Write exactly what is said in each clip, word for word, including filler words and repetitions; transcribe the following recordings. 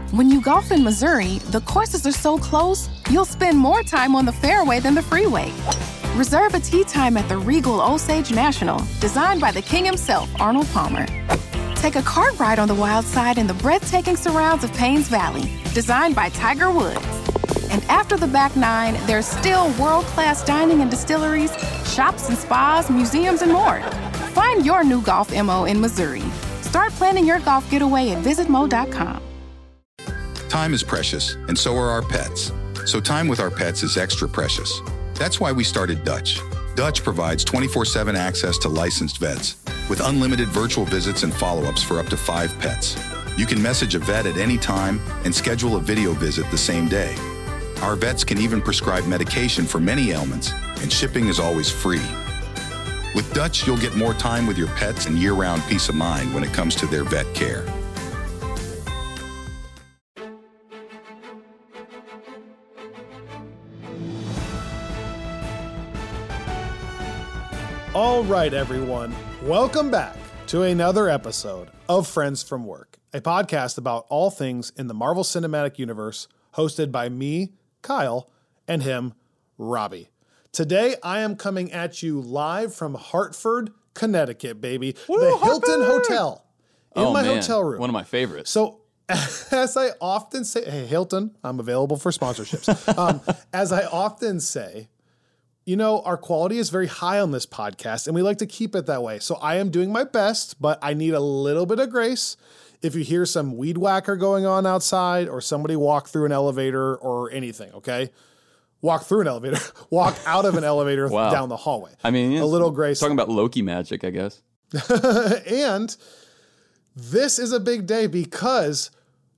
When you golf in Missouri, the courses are so close, you'll spend more time on the fairway than the freeway. Reserve a tee time at the Regal Osage National, designed by the king himself, Arnold Palmer. Take a cart ride on the wild side in the breathtaking surrounds of Paynes Valley, designed by Tiger Woods. And after the back nine, there's still world-class dining and distilleries, shops and spas, museums, and more. Find your new golf M O in Missouri. Start planning your golf getaway at visit mo dot com. Time is precious, and so are our pets. So time with our pets is extra precious. That's why we started Dutch. Dutch provides twenty-four seven access to licensed vets with unlimited virtual visits and follow-ups for up to five pets. You can message a vet at any time and schedule a video visit the same day. Our vets can even prescribe medication for many ailments, and shipping is always free. With Dutch, you'll get more time with your pets and year-round peace of mind when it comes to their vet care. All right, everyone. Welcome back to another episode of Friends from Work, a podcast about all things in the Marvel Cinematic Universe, hosted by me, Kyle, and him, Robbie. Today, I am coming at you live from Hartford, Connecticut, baby. Woo, the Hartford! Hilton Hotel. In oh, my man. hotel room. One of my favorites. So, as I often say, hey, Hilton, I'm available for sponsorships. um, as I often say, you know, our quality is very high on this podcast, and we like to keep it that way. So I am doing my best, but I need a little bit of grace. If you hear some weed whacker going on outside or somebody walk through an elevator or anything, okay? Walk through an elevator. Walk out of an elevator Wow. down the hallway. I mean, a little grace. Talking about Loki magic, I guess. And this is a big day because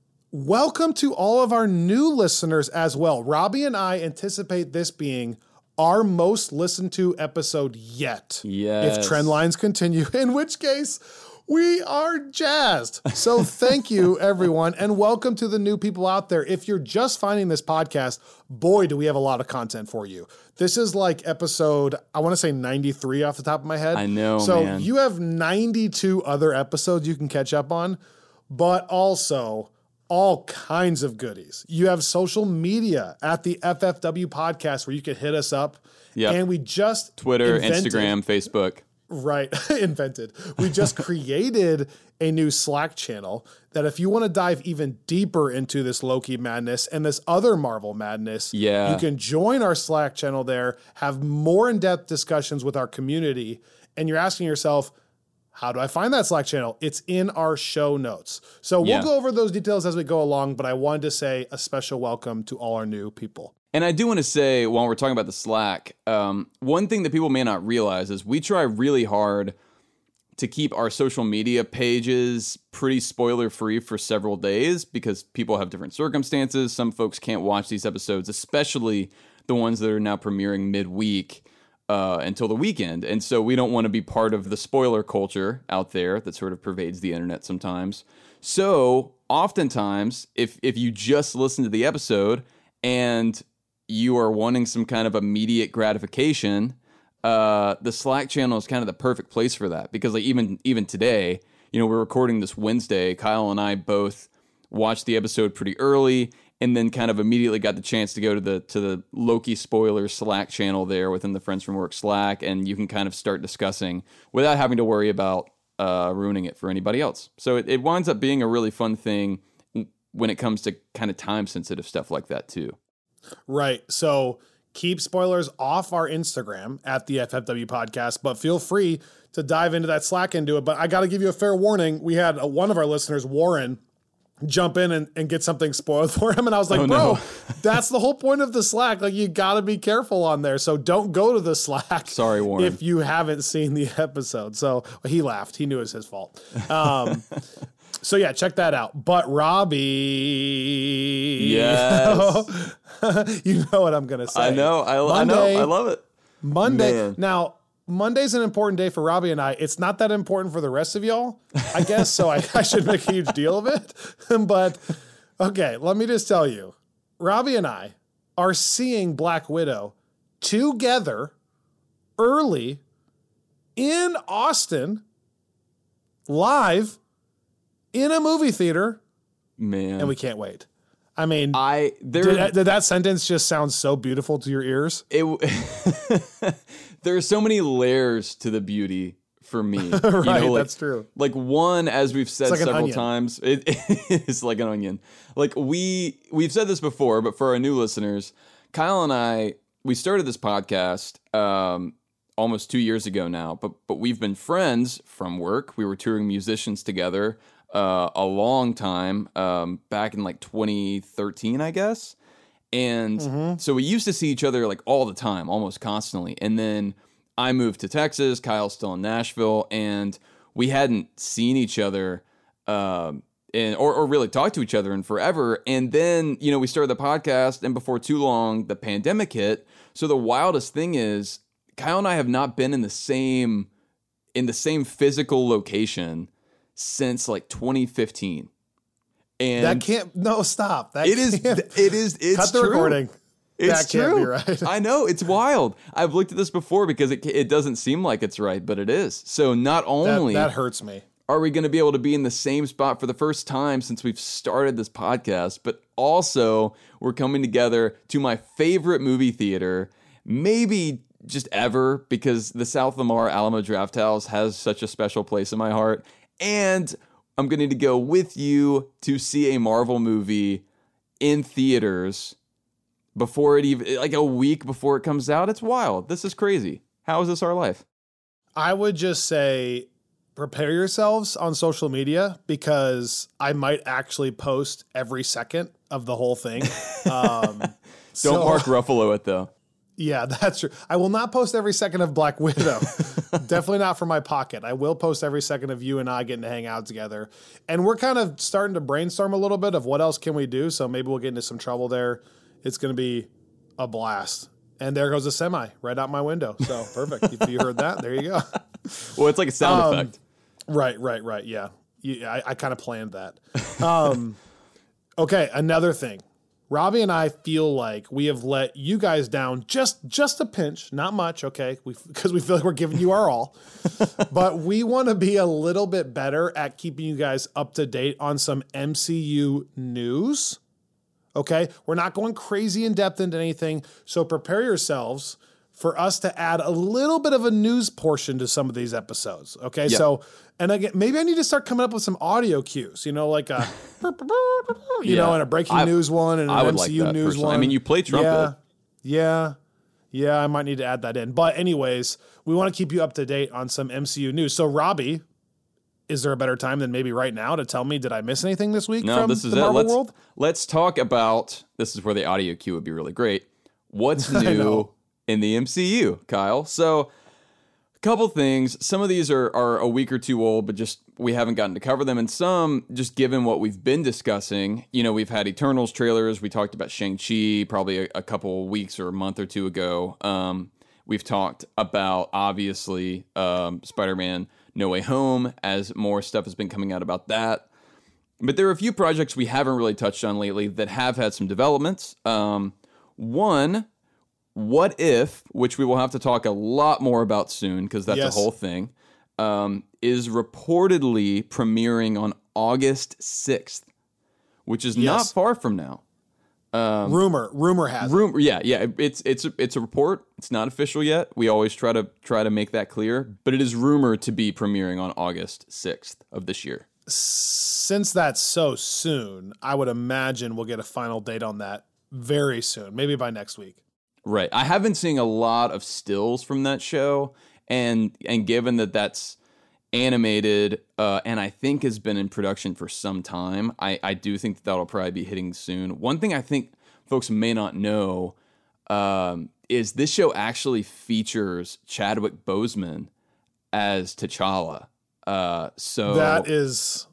welcome to all of our new listeners as well. Robbie and I anticipate this being our most listened to episode yet. Yes. If trend lines continue, in which case we are jazzed. So thank you, everyone, and welcome to the new people out there. If you're just finding this podcast, boy, do we have a lot of content for you. This is like episode, I want to say ninety-three off the top of my head. I know, So man. you have ninety-two other episodes you can catch up on, but also all kinds of goodies. You have social media at the F F W podcast where you can hit us up. Yep. And we just Twitter, invented, Instagram, Facebook. Right, invented. We just created a new Slack channel that if you want to dive even deeper into this Loki madness and this other Marvel madness, Yeah. you can join our Slack channel there, have more in-depth discussions with our community, and you're asking yourself, how do I find that Slack channel? It's in our show notes. So we'll Yeah. go over those details as we go along, but I wanted to say a special welcome to all our new people. And I do want to say, while we're talking about the Slack, um, one thing that people may not realize is we try really hard to keep our social media pages pretty spoiler-free for several days because people have different circumstances. Some folks can't watch these episodes, especially the ones that are now premiering midweek uh, until the weekend. And so we don't want to be part of the spoiler culture out there that sort of pervades the internet sometimes. So oftentimes, if if you just listen to the episode and you are wanting some kind of immediate gratification, uh, the Slack channel is kind of the perfect place for that. Because like even even today, you know, we're recording this Wednesday. Kyle and I both watched the episode pretty early, and then kind of immediately got the chance to go to the to the Loki spoilers Slack channel there within the Friends from Work Slack, and you can kind of start discussing without having to worry about uh, ruining it for anybody else. So it, it winds up being a really fun thing when it comes to kind of time sensitive stuff like that too. Right. So keep spoilers off our Instagram at the F F W podcast, but feel free to dive into that Slack and do it. But I got to give you a fair warning. We had a, one of our listeners, Warren, jump in and, and get something spoiled for him. And I was like, Oh, bro, no. that's the whole point of the Slack. Like, you got to be careful on there. So don't go to the Slack. Sorry, Warren. If you haven't seen the episode. So he laughed. He knew it was his fault. Um, so yeah, check that out. But Robbie. Yes. You know what I'm going to say. I know. I, I Monday, know. I love it. Monday. Man. Now, Monday's an important day for Robbie and I. It's not that important for the rest of y'all, I guess, so I, I should make a huge deal of it. But, okay, let me just tell you. Robbie and I are seeing Black Widow together early in Austin, live, in a movie theater, Man. And we can't wait. I mean, I there did, did that sentence just sound so beautiful to your ears? It there are so many layers to the beauty for me. Right, you know, like, that's true. Like one, as we've said like an several onion. times, it is like an onion. Like we we've said this before, but for our new listeners, Kyle and I, we started this podcast um, almost two years ago now, but but we've been friends from work. We were touring musicians together uh, a long time, um, back in like twenty thirteen, I guess. And Mm-hmm. so we used to see each other like all the time, almost constantly. And then I moved to Texas. Kyle's still in Nashville, and we hadn't seen each other um, in, or, or really talked to each other in forever. And then, you know, we started the podcast, and before too long, the pandemic hit. So the wildest thing is, Kyle and I have not been in the same in the same physical location since like twenty fifteen. And That can't. No, stop. That it is. can't- It is. It's Cut the true. recording. It's That can't true. be right. I know, it's wild. I've looked at this before because it it doesn't seem like it's right, but it is. So not That, only that hurts me. are we going to be able to be in the same spot for the first time since we've started this podcast, but also we're coming together to my favorite movie theater, maybe just ever, because the South Lamar Alamo Drafthouse has such a special place in my heart. And I'm going to go with you to see a Marvel movie in theaters before it even, like a week before it comes out. It's wild. This is crazy. How is this our life? I would just say prepare yourselves on social media, because I might actually post every second of the whole thing. Um, Don't so- Mark Ruffalo it though. Yeah, that's true. I will not post every second of Black Widow. Definitely not for my pocket. I will post every second of you and I getting to hang out together. And we're kind of starting to brainstorm a little bit of what else can we do. So maybe we'll get into some trouble there. It's going to be a blast. And there goes a semi right out my window. So perfect. If you heard that, there you go. Well, it's like a sound Um, effect. Right, right, right. Yeah. Yeah, I, I kind of planned that. Um, okay, another thing. Robbie and I feel like we have let you guys down just just a pinch, not much, okay? We because we feel like we're giving you our all. But we want to be a little bit better at keeping you guys up to date on some M C U news. Okay? We're not going crazy in depth into anything, so prepare yourselves for us to add a little bit of a news portion to some of these episodes. Okay? Yeah. So, and again, maybe I need to start coming up with some audio cues, you know, like a, you know, Yeah. and a breaking I- news one and an I would M C U like that news personally. one. I mean, you play trumpet. Yeah. Yeah. Yeah. I might need to add that in. But anyways, we want to keep you up to date on some M C U news. So Robbie, is there a better time than maybe right now to tell me, did I miss anything this week No, from this is the it. Marvel Let's world? let's talk about, this is where the audio cue would be really great. What's I new know. in the M C U, Kyle? So a couple things. Some of these are, are a week or two old, but just we haven't gotten to cover them. And some, just given what we've been discussing, you know, we've had Eternals trailers. We talked about Shang-Chi probably a, a couple weeks or a month or two ago. Um, we've talked about, obviously, um, Spider-Man No Way Home, as more stuff has been coming out about that. But there are a few projects we haven't really touched on lately that have had some developments. Um, one, What If, which we will have to talk a lot more about soon because that's Yes. a whole thing, um, is reportedly premiering on August sixth, which is not Yes. far from now. rumor, rumor has it. Rumor, yeah, yeah. It's it's a, it's a report. It's not official yet. We always try to try to make that clear, but it is rumored to be premiering on August sixth of this year. Since that's so soon, I would imagine we'll get a final date on that very soon, maybe by next week. Right. I have been seeing a lot of stills from that show, and and given that that's animated uh, and I think has been in production for some time, I, I do think that that'll probably be hitting soon. One thing I think folks may not know um, is this show actually features Chadwick Boseman as T'Challa. Uh, so That is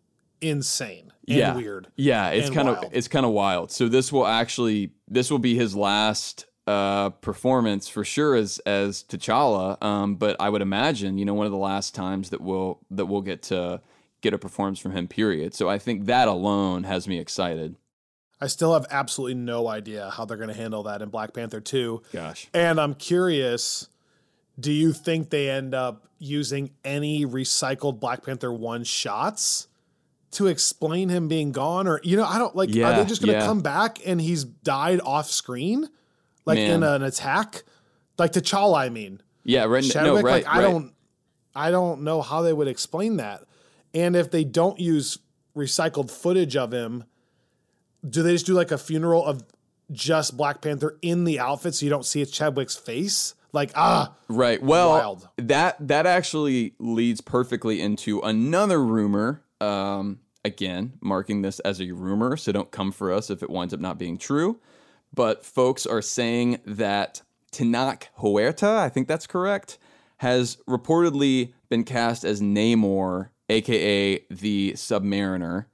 insane and yeah, weird. Yeah, it's and kind of wild. it's kind of wild. So this will actually this will be his last uh, performance for sure as as T'Challa. Um, but I would imagine, you know, one of the last times that we'll that we'll get to get a performance from him. Period. So I think that alone has me excited. I still have absolutely no idea how they're going to handle that in Black Panther two. Gosh. And I'm curious, do you think they end up using any recycled Black Panther one shots to explain him being gone, or, you know, I don't like, Yeah, are they just going to yeah. come back and he's died off screen? Like Man. in an attack? Like T'Challa, I mean. Yeah, right. Chadwick, no, right. like I right. don't, I don't know how they would explain that. And if they don't use recycled footage of him, do they just do like a funeral of just Black Panther in the outfit so you don't see it's Chadwick's face? Like, ah, Right. Well, wild. that that actually leads perfectly into another rumor. Um, again, marking this as a rumor, so don't come for us if it winds up not being true. But folks are saying that Tenoch Huerta, I think that's correct, has reportedly been cast as Namor, aka the Submariner,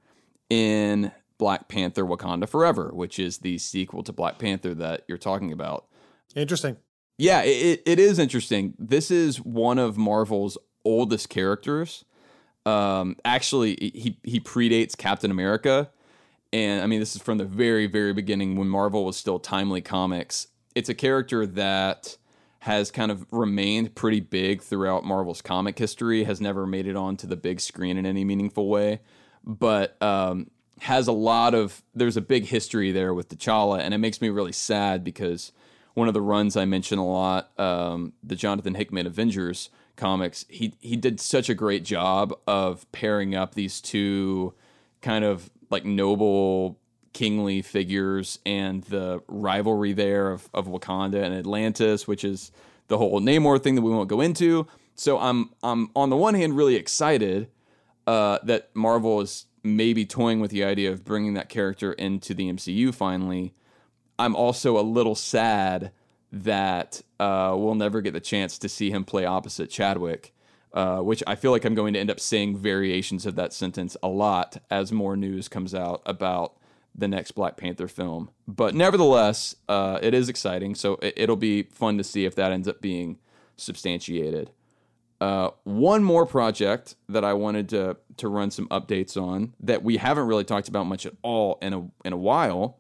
in Black Panther Wakanda Forever, which is the sequel to Black Panther that you're talking about. Interesting. Yeah, it, it is interesting. This is one of Marvel's oldest characters. Um, actually, he he predates Captain America. And I mean, this is from the very, very beginning when Marvel was still Timely Comics. It's a character that has kind of remained pretty big throughout Marvel's comic history, has never made it onto the big screen in any meaningful way, but um, has a lot of, there's a big history there with T'Challa, and it makes me really sad because one of the runs I mention a lot, um, the Jonathan Hickman Avengers comics, he he did such a great job of pairing up these two kind of like noble, kingly figures and the rivalry there of, of Wakanda and Atlantis, which is the whole Namor thing that we won't go into. So I'm I'm on the one hand really excited uh, that Marvel is maybe toying with the idea of bringing that character into the M C U finally. I'm also a little sad that uh, we'll never get the chance to see him play opposite Chadwick. Uh, which I feel like I'm going to end up saying variations of that sentence a lot as more news comes out about the next Black Panther film. But nevertheless, uh, it is exciting, so it, it'll be fun to see if that ends up being substantiated. Uh, one more project that I wanted to to run some updates on that we haven't really talked about much at all in a in a while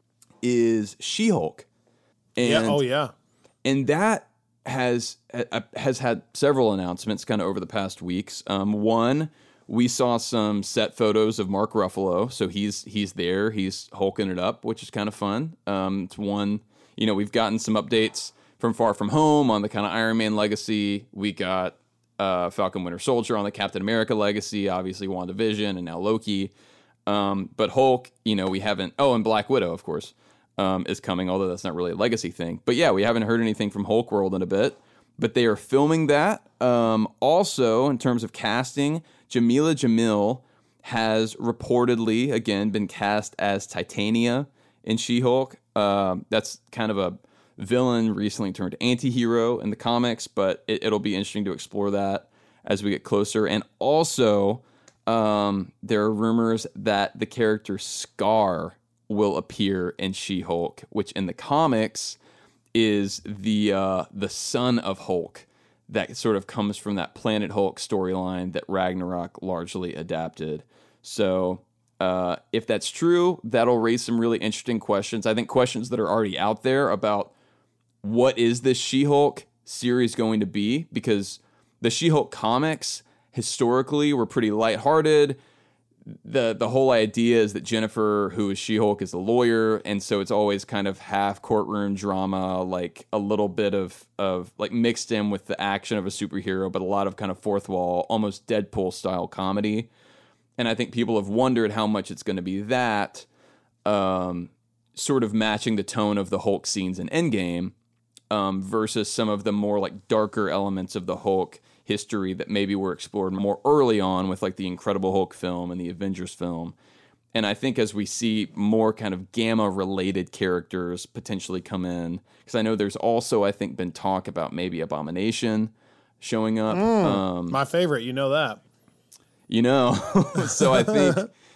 is She-Hulk. And, Yeah. Oh, yeah. and that has has had several announcements kind of over the past weeks. Um, one, we saw some set photos of Mark Ruffalo, so he's he's there, he's hulking it up, which is kind of fun. Um, it's one, you know, we've gotten some updates from Far From Home on the kind of Iron Man legacy. We got uh, Falcon Winter Soldier on the Captain America legacy, obviously WandaVision, and now Loki. Um, but Hulk, you know, we haven't. Oh, and Black Widow, of course. Um, is coming, although that's not really a legacy thing. But yeah, we haven't heard anything from Hulk World in a bit, but they are filming that. Um, also, in terms of casting, Jamila Jamil has reportedly, again, been cast as Titania in She-Hulk. Um, that's kind of a villain recently turned anti-hero in the comics, but it, it'll be interesting to explore that as we get closer. And also, um, there are rumors that the character Scar will appear in She-Hulk, which in the comics is the uh, the son of Hulk that sort of comes from that Planet Hulk storyline that Ragnarok largely adapted. So uh, if that's true, that'll raise some really interesting questions. I think questions that are already out there about what is this She-Hulk series going to be, because the She-Hulk comics historically were pretty lighthearted. The the whole idea is that Jennifer, who is She-Hulk, is a lawyer, and so it's always kind of half courtroom drama, like a little bit of, of like mixed in with the action of a superhero, but a lot of kind of fourth wall, almost Deadpool-style comedy. And I think people have wondered how much it's going to be that, um, sort of matching the tone of the Hulk scenes in Endgame, um, versus some of the more like darker elements of the Hulk history that maybe were explored more early on with like the Incredible Hulk film and the Avengers film. And I think as we see more kind of Gamma related characters potentially come in, because I know there's also, I think, been talk about maybe Abomination showing up. Mm, um, my favorite, you know that. You know, so I think,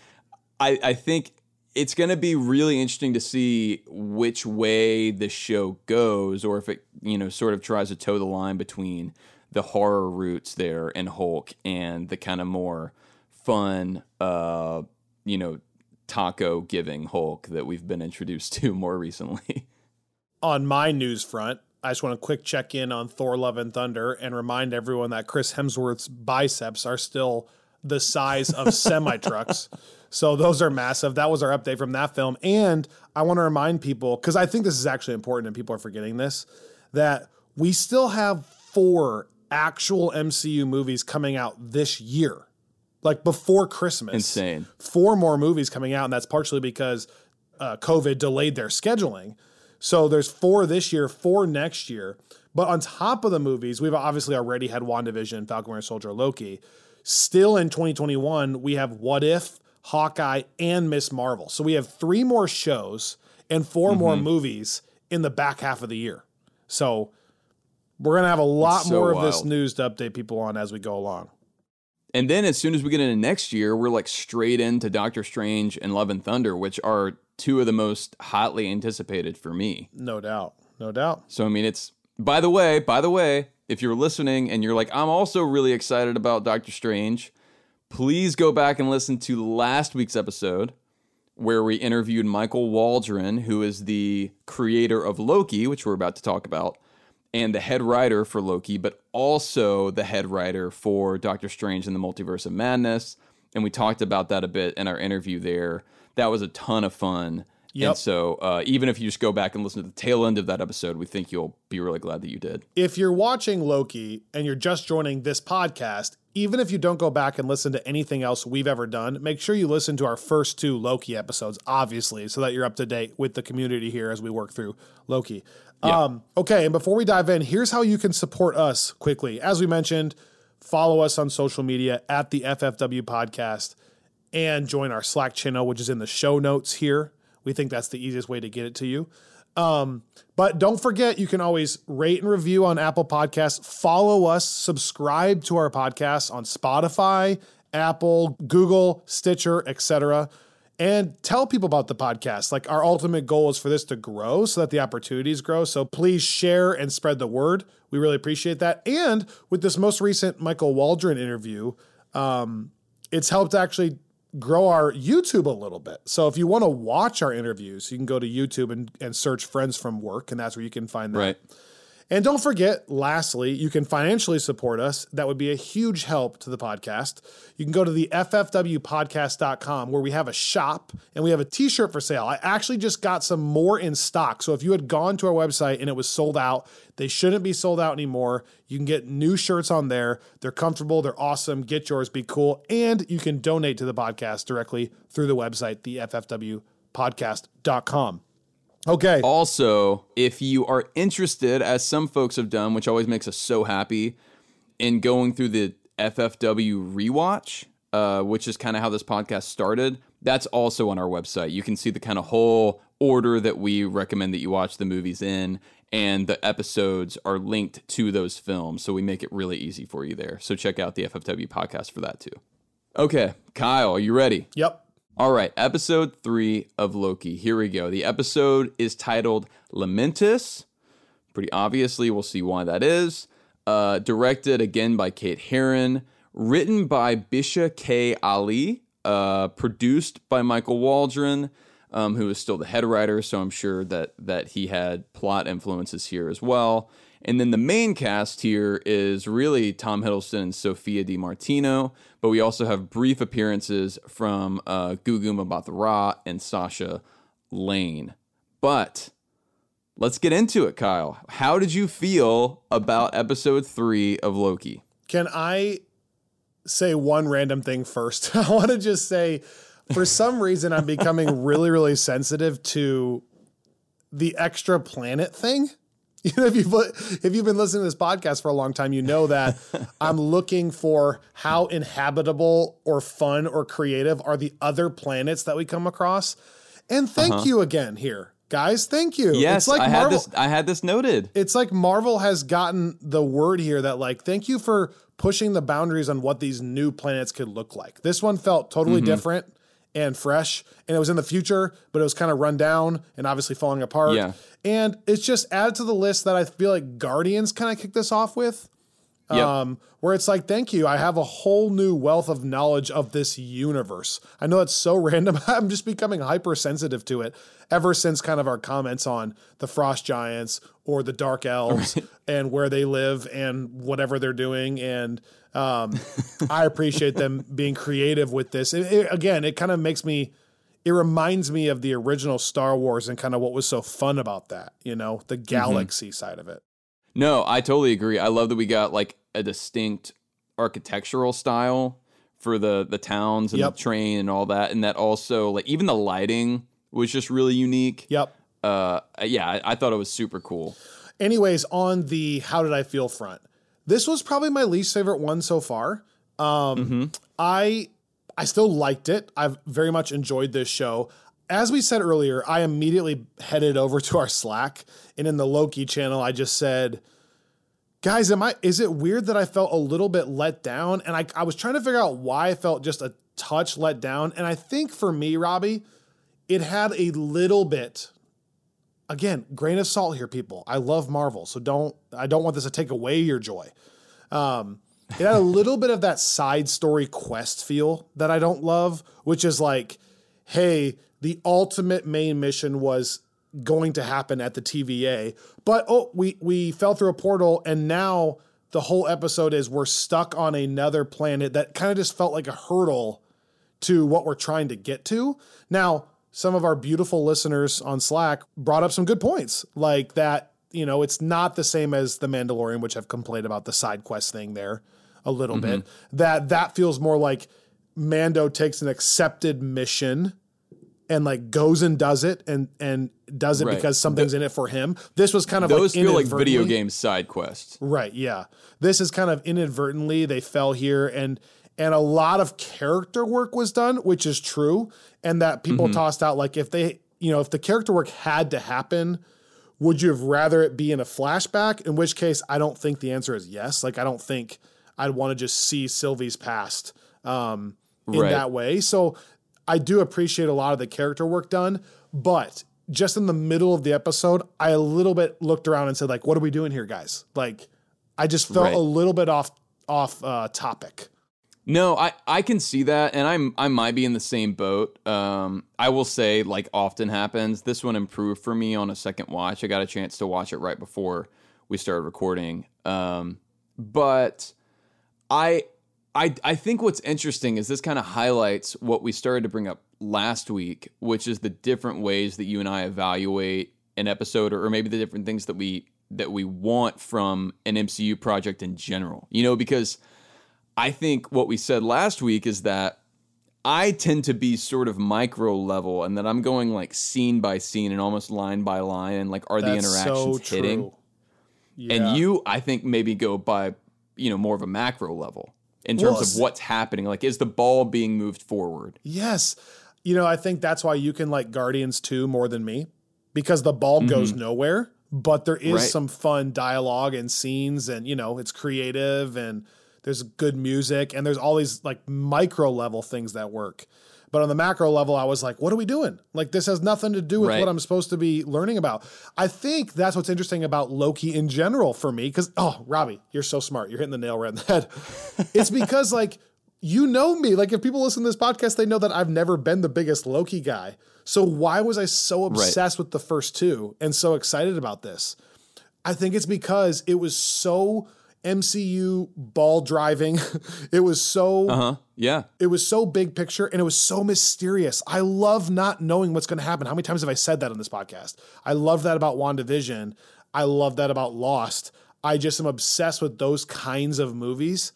I, I think it's going to be really interesting to see which way the show goes, or if it, you know, sort of tries to toe the line between the horror roots there in Hulk and the kind of more fun, uh, you know, taco giving Hulk that we've been introduced to more recently. On my news front, I just want to quick check in on Thor Love and Thunder and remind everyone that Chris Hemsworth's biceps are still the size of semi trucks. So those are massive. That was our update from that film. And I want to remind people, because I think this is actually important and people are forgetting this, that we still have four actual M C U movies coming out this year, like before Christmas. Insane. Four more movies coming out, and that's partially because uh, COVID delayed their scheduling. So there's four this year, four next year. But on top of the movies, we've obviously already had WandaVision, Falcon Winter Soldier, Loki. Still in twenty twenty-one, we have What If, Hawkeye, and Miss Marvel. So we have three more shows and four mm-hmm. more movies in the back half of the year. So we're going to have a lot so more of wild. This news to update people on as we go along. And then as soon as we get into next year, we're like straight into Doctor Strange and Love and Thunder, which are two of the most hotly anticipated for me. No doubt. No doubt. So, I mean, it's, by the way, by the way, if you're listening and you're like, I'm also really excited about Doctor Strange, please go back and listen to last week's episode where we interviewed Michael Waldron, who is the creator of Loki, which we're about to talk about, and the head writer for Loki, but also the head writer for Doctor Strange and the Multiverse of Madness. And we talked about that a bit in our interview there. That was a ton of fun. Yep. And so uh, even if you just go back and listen to the tail end of that episode, we think you'll be really glad that you did. If you're watching Loki and you're just joining this podcast, even if you don't go back and listen to anything else we've ever done, make sure you listen to our first two Loki episodes, obviously, so that you're up to date with the community here as we work through Loki. Yeah. Um, okay, and before we dive in, here's how you can support us quickly. As we mentioned, follow us on social media at the F F W Podcast and join our Slack channel, which is in the show notes here. We think that's the easiest way to get it to you. Um, but don't forget, you can always rate and review on Apple Podcasts. Follow us, subscribe to our podcast on Spotify, Apple, Google, Stitcher, et cetera. And tell people about the podcast. Like, our ultimate goal is for this to grow so that the opportunities grow. So please share and spread the word. We really appreciate that. And with this most recent Michael Waldron interview, um, it's helped actually grow our YouTube a little bit. So if you want to watch our interviews, you can go to YouTube and, and search Friends from Work, and that's where you can find that. Right. And don't forget, lastly, you can financially support us. That would be a huge help to the podcast. You can go to the F F W podcast dot com where we have a shop and we have a t-shirt for sale. I actually just got some more in stock. So if you had gone to our website and it was sold out, they shouldn't be sold out anymore. You can get new shirts on there. They're comfortable. They're awesome. Get yours. Be cool. And you can donate to the podcast directly through the website, the F F W podcast dot com. Okay. Also, if you are interested, as some folks have done, which always makes us so happy, in going through the F F W rewatch, uh, which is kind of how this podcast started, that's also on our website. You can see the kind of whole order that we recommend that you watch the movies in, and the episodes are linked to those films, so we make it really easy for you there. So check out the F F W podcast for that too. Okay, Kyle, are you ready? Yep. All right, episode three of Loki. Here we go. The episode is titled Lamentis. Pretty obviously, we'll see why that is. Uh, directed again by Kate Herron. Written by Bisha K. Ali. Uh, produced by Michael Waldron, um, who is still the head writer, so I'm sure that that he had plot influences here as well. And then the main cast here is really Tom Hiddleston and Sophia DiMartino, but we also have brief appearances from uh, Gugu Mbatha-Raw and Sasha Lane. But let's get into it, Kyle. How did you feel about episode three of Loki? Can I say one random thing first? I want to just say, for some reason, I'm becoming really, really sensitive to the extra planet thing. You know, if you've, if you've been listening to this podcast for a long time, you know that I'm looking for how inhabitable or fun or creative are the other planets that we come across. And thank uh-huh. you again here, guys. Thank you. Yes, it's like I, Marvel, had this, I had this noted. It's like Marvel has gotten the word here that, like, thank you for pushing the boundaries on what these new planets could look like. This one felt totally mm-hmm. different and fresh, and it was in the future, but it was kind of run down and obviously falling apart. Yeah. And it's just added to the list that I feel like Guardians kind of kicked this off with, yep. um, where it's like, thank you. I have a whole new wealth of knowledge of this universe. I know it's so random. I'm just becoming hypersensitive to it ever since kind of our comments on the Frost Giants or the Dark Elves and where they live and whatever they're doing. And Um, I appreciate them being creative with this. It, it, again, it kind of makes me, it reminds me of the original Star Wars and kind of what was so fun about that, you know, the galaxy mm-hmm. side of it. No, I totally agree. I love that we got like a distinct architectural style for the, the towns and yep. the train and all that. And that also, like, even the lighting was just really unique. Yep. Uh, yeah, I, I thought it was super cool. Anyways, on the how did I feel front, this was probably my least favorite one so far. Um, mm-hmm. I I still liked it. I've very much enjoyed this show. As we said earlier, I immediately headed over to our Slack, and in the Loki channel, I just said, guys, am I? Is it weird that I felt a little bit let down? And I, I was trying to figure out why I felt just a touch let down. And I think for me, Robbie, it had a little bit. Again, grain of salt here, people. I love Marvel, so don't. I don't want this to take away your joy. Um, it had a little bit of that side story quest feel that I don't love, which is like, hey, the ultimate main mission was going to happen at the T V A, but oh, we we fell through a portal, and now the whole episode is we're stuck on another planet that kind of just felt like a hurdle to what we're trying to get to. Now, some of our beautiful listeners on Slack brought up some good points, like that, you know, it's not the same as The Mandalorian, which I've complained about the side quest thing there a little mm-hmm. bit, that that feels more like Mando takes an accepted mission and like goes and does it and, and does it right. because something's the, in it for him. This was kind of those like feel like video game side quests. Right. Yeah. This is kind of inadvertently, they fell here, and, and a lot of character work was done, which is true. And that people mm-hmm. tossed out, like, if they, you know, if the character work had to happen, would you have rather it be in a flashback? In which case, I don't think the answer is yes. Like, I don't think I'd want to just see Sylvie's past um, in right. that way. So I do appreciate a lot of the character work done, but just in the middle of the episode, I a little bit looked around and said, like, what are we doing here, guys? Like, I just felt right. a little bit off, off uh, topic. No, I, I can see that, and I'm I might be in the same boat. Um, I will say, like often happens, this one improved for me on a second watch. I got a chance to watch it right before we started recording. Um, but I I I think what's interesting is this kind of highlights what we started to bring up last week, which is the different ways that you and I evaluate an episode, or, or maybe the different things that we that we want from an M C U project in general. You know, because I think what we said last week is that I tend to be sort of micro level, and that I'm going like scene by scene and almost line by line, and like, are That's the interactions so hitting? Yeah. And you, I think, maybe go by, you know, more of a macro level in terms well, of what's happening. Like, is the ball being moved forward? Yes. You know, I think that's why you can like Guardians two more than me, because the ball mm-hmm. goes nowhere, but there is right. some fun dialogue and scenes, and, you know, it's creative, and there's good music, and there's all these like micro level things that work. But on the macro level, I was like, what are we doing? Like, this has nothing to do with right. what I'm supposed to be learning about. I think that's what's interesting about Loki in general for me. Cause, oh, Robbie, you're so smart. You're hitting the nail right in the head. It's because, like, you know me. Like, if people listen to this podcast, they know that I've never been the biggest Loki guy. So why was I so obsessed right. with the first two and so excited about this? I think it's because it was so M C U ball driving. It was so, uh-huh. yeah, it was so big picture, and it was so mysterious. I love not knowing what's going to happen. How many times have I said that on this podcast? I love that about WandaVision. I love that about Lost. I just am obsessed with those kinds of movies.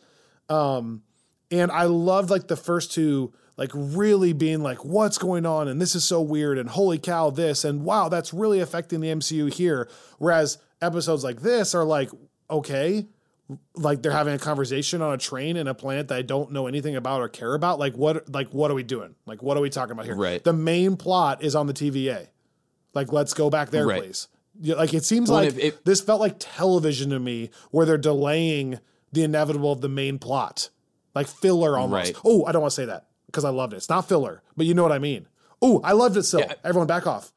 Um, and I loved like the first two, like really being like, what's going on? And this is so weird. And holy cow, this, and wow, that's really affecting the M C U here. Whereas episodes like this are like, okay, like they're having a conversation on a train in a planet that I don't know anything about or care about. Like what, like what are we doing? Like, what are we talking about here? Right. The main plot is on the T V A. Like, let's go back there, right. please. Yeah, like, it seems well, like if, if, this felt like television to me, where they're delaying the inevitable of the main plot, like filler almost. Right. Oh, I don't want to say that because I loved it. It's not filler, but you know what I mean. Oh, I loved it still. Yeah. Everyone back off.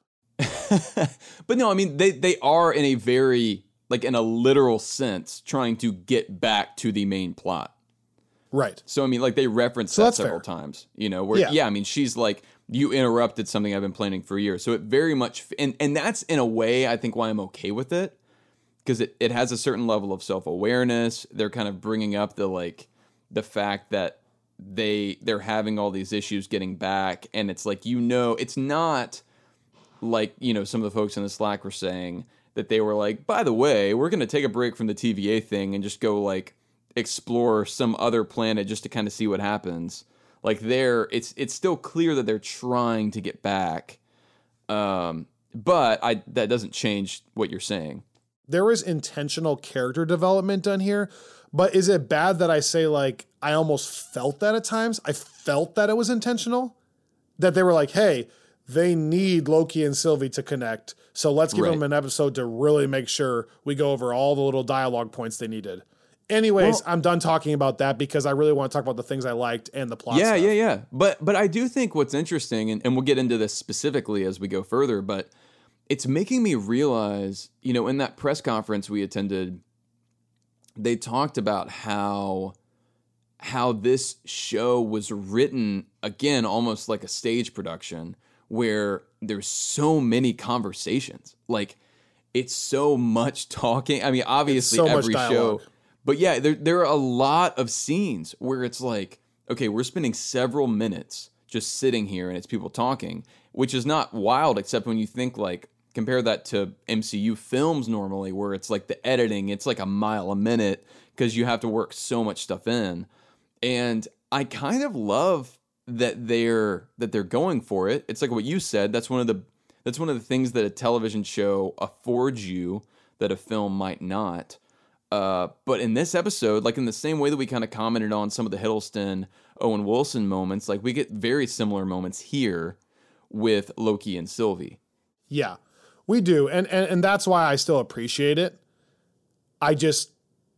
But no, I mean, they, they are in a very, like in a literal sense, trying to get back to the main plot. Right. So, I mean, like they reference so that several fair. times, you know, where, yeah. yeah, I mean, she's like, you interrupted something I've been planning for years. So it very much, and, and that's in a way, I think why I'm okay with it, because it, it has a certain level of self-awareness. They're kind of bringing up the like, the fact that they they're having all these issues getting back, and it's like, you know, it's not like, you know, some of the folks in the Slack were saying that they were like, by the way, we're going to take a break from the T V A thing and just go like explore some other planet just to kind of see what happens. Like they're it's it's still clear that they're trying to get back, um, but I that doesn't change what you're saying. There was intentional character development done here, but is it bad that I say like I almost felt that at times? I felt that it was intentional, that they were like, hey, they need Loki and Sylvie to connect, so let's give right. them an episode to really make sure we go over all the little dialogue points they needed. Anyways, well, I'm done talking about that because I really want to talk about the things I liked and the plot yeah, stuff. Yeah, yeah, yeah. But but I do think what's interesting, and, and we'll get into this specifically as we go further, but it's making me realize, you know, in that press conference we attended, they talked about how how this show was written, again, almost like a stage production, where there's so many conversations. Like, it's so much talking. I mean, obviously, so every show... But yeah, there there are a lot of scenes where it's like, okay, we're spending several minutes just sitting here and it's people talking, which is not wild, except when you think like, compare that to M C U films normally, where it's like the editing, it's like a mile a minute because you have to work so much stuff in. And I kind of love that they're that they're going for it. It's like what you said. That's one of the that's one of the things that a television show affords you that a film might not. Uh, but in this episode, like in the same way that we kind of commented on some of the Hiddleston, Owen Wilson moments, like we get very similar moments here with Loki and Sylvie. Yeah, we do. And, and, and that's why I still appreciate it. I just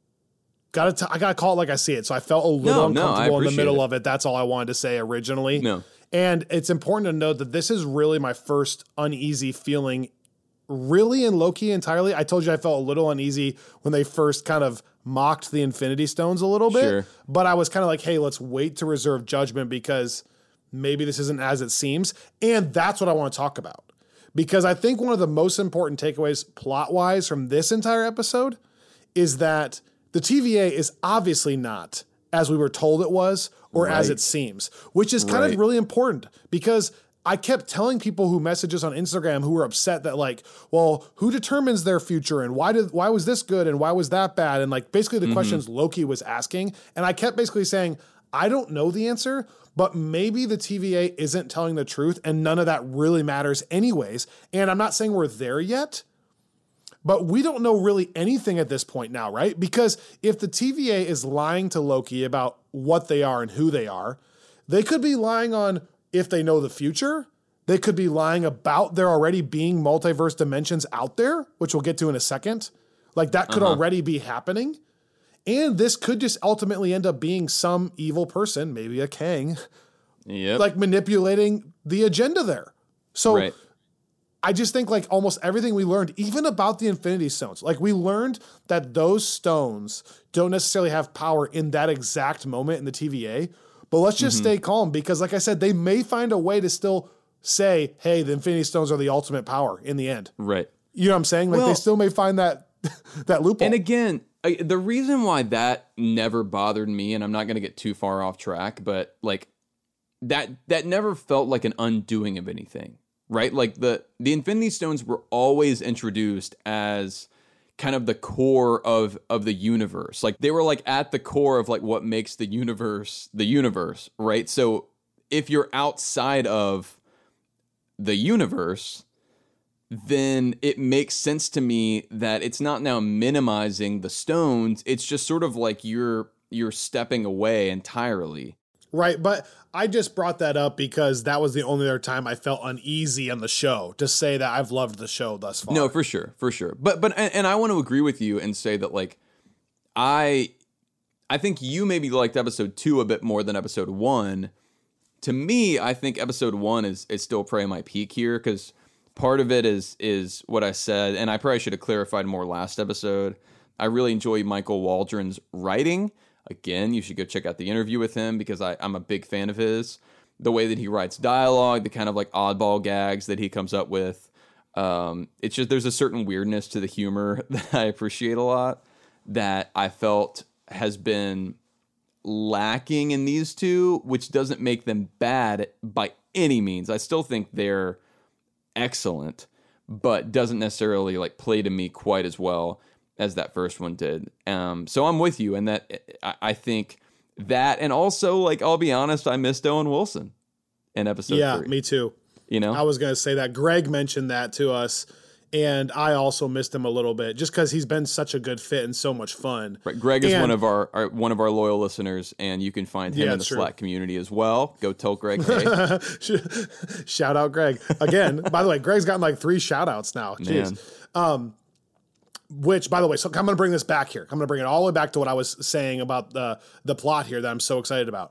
gotta, t- I gotta call it like I see it. So I felt a little no, uncomfortable no, in the middle it. of it. That's all I wanted to say originally. No. And it's important to note that this is really my first uneasy feeling really in Loki entirely. I told you I felt a little uneasy when they first kind of mocked the Infinity Stones a little bit, sure. But I was kind of like, hey, let's wait to reserve judgment because maybe this isn't as it seems. And that's what I want to talk about, because I think one of the most important takeaways plot-wise from this entire episode is that the T V A is obviously not as we were told it was or right. as it seems, which is kind right. of really important, because I kept telling people who message us on Instagram who were upset that like, well, who determines their future and why did why was this good and why was that bad? And like basically the mm-hmm. questions Loki was asking. And I kept basically saying, I don't know the answer, but maybe the T V A isn't telling the truth and none of that really matters anyways. And I'm not saying we're there yet, but we don't know really anything at this point now, right? Because if the T V A is lying to Loki about what they are and who they are, they could be lying on if they know the future. They could be lying about there already being multiverse dimensions out there, which we'll get to in a second. Like that could uh-huh. already be happening. And this could just ultimately end up being some evil person, maybe a Kang, yep. like manipulating the agenda there. So right. I just think like almost everything we learned, even about the Infinity Stones, like we learned that those stones don't necessarily have power in that exact moment in the T V A. But let's just mm-hmm. stay calm, because like I said, they may find a way to still say, hey, the Infinity Stones are the ultimate power in the end. Right. You know what I'm saying? Like well, they still may find that that loophole. And again, I, the reason why that never bothered me, and I'm not going to get too far off track, but like that that never felt like an undoing of anything, right? Like the the Infinity Stones were always introduced as kind of the core of of the universe. Like they were like at the core of like what makes the universe the universe, right? So if you're outside of the universe, then it makes sense to me that it's not now minimizing the stones. It's just sort of like you're you're stepping away entirely. Right, but I just brought that up because that was the only other time I felt uneasy on the show to say that I've loved the show thus far. No, for sure, for sure. But but and, and I want to agree with you and say that like I I think you maybe liked episode two a bit more than episode one. To me, I think episode one is is still probably my peak here, because part of it is is what I said, and I probably should have clarified more last episode. I really enjoy Michael Waldron's writing. Again, you should go check out the interview with him, because I, I'm a big fan of his. The way that he writes dialogue, the kind of like oddball gags that he comes up with. Um, it's just, there's a certain weirdness to the humor that I appreciate a lot, that I felt has been lacking in these two, which doesn't make them bad by any means. I still think they're excellent, but doesn't necessarily like play to me quite as well as that first one did. Um, so I'm with you in that. I, I think that, and also like, I'll be honest, I missed Owen Wilson in episode yeah, three. me too. You know, I was going to say that. Greg mentioned that to us, and I also missed him a little bit just because he's been such a good fit and so much fun. Right. Greg is and, one of our, our one of our loyal listeners, and you can find him yeah, in the true. Slack community as well. Go tell Greg, hey. Shout out Greg. Again, by the way, Greg's gotten like three shout outs now. Jeez. Um, which, by the way, so I'm going to bring this back here. I'm going to bring it all the way back to what I was saying about the, the plot here that I'm so excited about.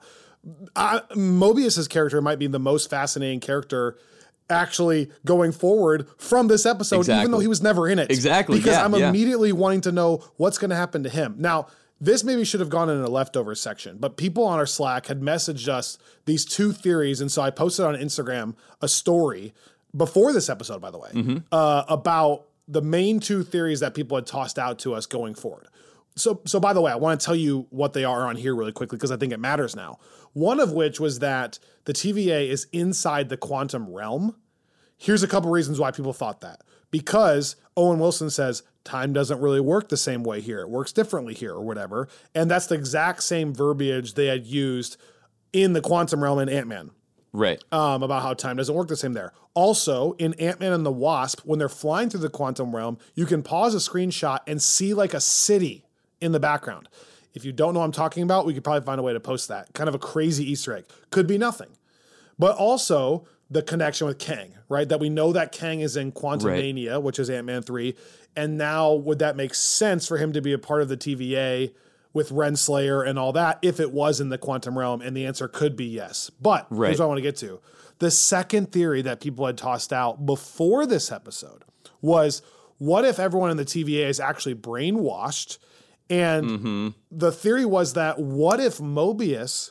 I, Mobius's character might be the most fascinating character actually going forward from this episode, exactly. even though he was never in it. Exactly. Because yeah, I'm yeah. immediately wanting to know what's going to happen to him. Now, this maybe should have gone in a leftover section, but people on our Slack had messaged us these two theories. And so I posted on Instagram a story before this episode, by the way, mm-hmm. uh, about the main two theories that people had tossed out to us going forward. So, so by the way, I want to tell you what they are on here really quickly because I think it matters now. One of which was that the T V A is inside the quantum realm. Here's a couple reasons why people thought that. Because Owen Wilson says time doesn't really work the same way here. It works differently here or whatever. And that's the exact same verbiage they had used in the quantum realm in Ant-Man. Right. Um, about how time doesn't work the same there. Also, in Ant-Man and the Wasp, when they're flying through the quantum realm, you can pause a screenshot and see like a city in the background. If you don't know what I'm talking about, we could probably find a way to post that. Kind of a crazy Easter egg. Could be nothing. But also the connection with Kang, right? That we know that Kang is in Quantumania, right. which is Ant-Man three. And now would that make sense for him to be a part of the T V A with Renslayer and all that if it was in the quantum realm? And the answer could be yes. But right. here's what I want to get to. The second theory that people had tossed out before this episode was, what if everyone in the T V A is actually brainwashed? And mm-hmm. the theory was that what if Mobius,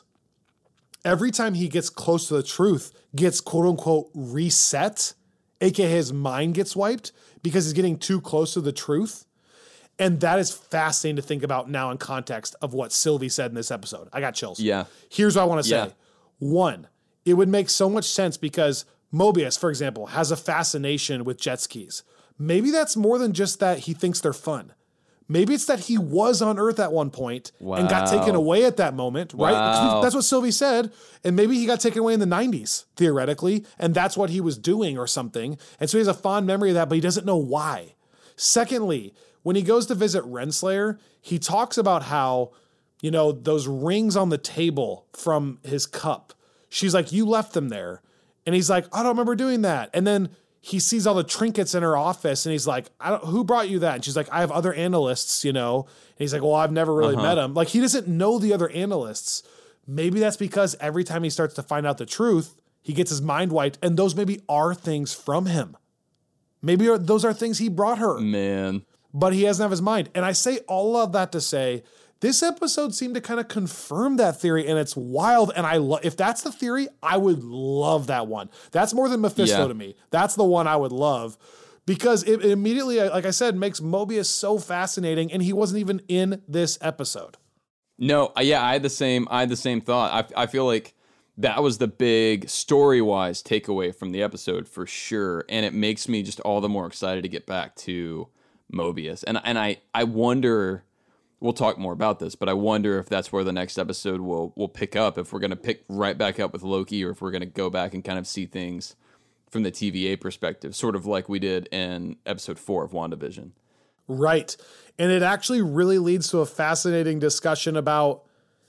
every time he gets close to the truth, gets quote unquote reset, aka his mind gets wiped because he's getting too close to the truth? And that is fascinating to think about now in context of what Sylvie said in this episode. I got chills. Yeah. Here's what I want to say. Yeah. One, it would make so much sense because Mobius, for example, has a fascination with jet skis. Maybe that's more than just that he thinks they're fun. Maybe it's that he was on Earth at one point wow. and got taken away at that moment, right? Wow. That's what Sylvie said. And maybe he got taken away in the nineties, theoretically, and that's what he was doing or something. And so he has a fond memory of that, but he doesn't know why. Secondly, when he goes to visit Renslayer, he talks about how, you know, those rings on the table from his cup, she's like, you left them there. And he's like, I don't remember doing that. And then he sees all the trinkets in her office and he's like, I don't, who brought you that? And she's like, I have other analysts, you know? And he's like, well, I've never really uh-huh. met him. Like, he doesn't know the other analysts. Maybe that's because every time he starts to find out the truth, he gets his mind wiped. And those maybe are things from him. Maybe are, those are things he brought her. Man. But he doesn't have his mind. And I say all of that to say, this episode seemed to kind of confirm that theory, and it's wild. And I lo- if that's the theory, I would love that one. That's more than Mephisto yeah. to me. That's the one I would love because it, it immediately, like I said, makes Mobius so fascinating, and he wasn't even in this episode. No, yeah, I had the same. I had the same thought. I I feel like that was the big story-wise takeaway from the episode for sure, and it makes me just all the more excited to get back to Mobius. And and I I wonder. We'll talk more about this, but I wonder if that's where the next episode will will pick up, if we're going to pick right back up with Loki, or if we're going to go back and kind of see things from the T V A perspective, sort of like we did in episode four of WandaVision. Right. And it actually really leads to a fascinating discussion about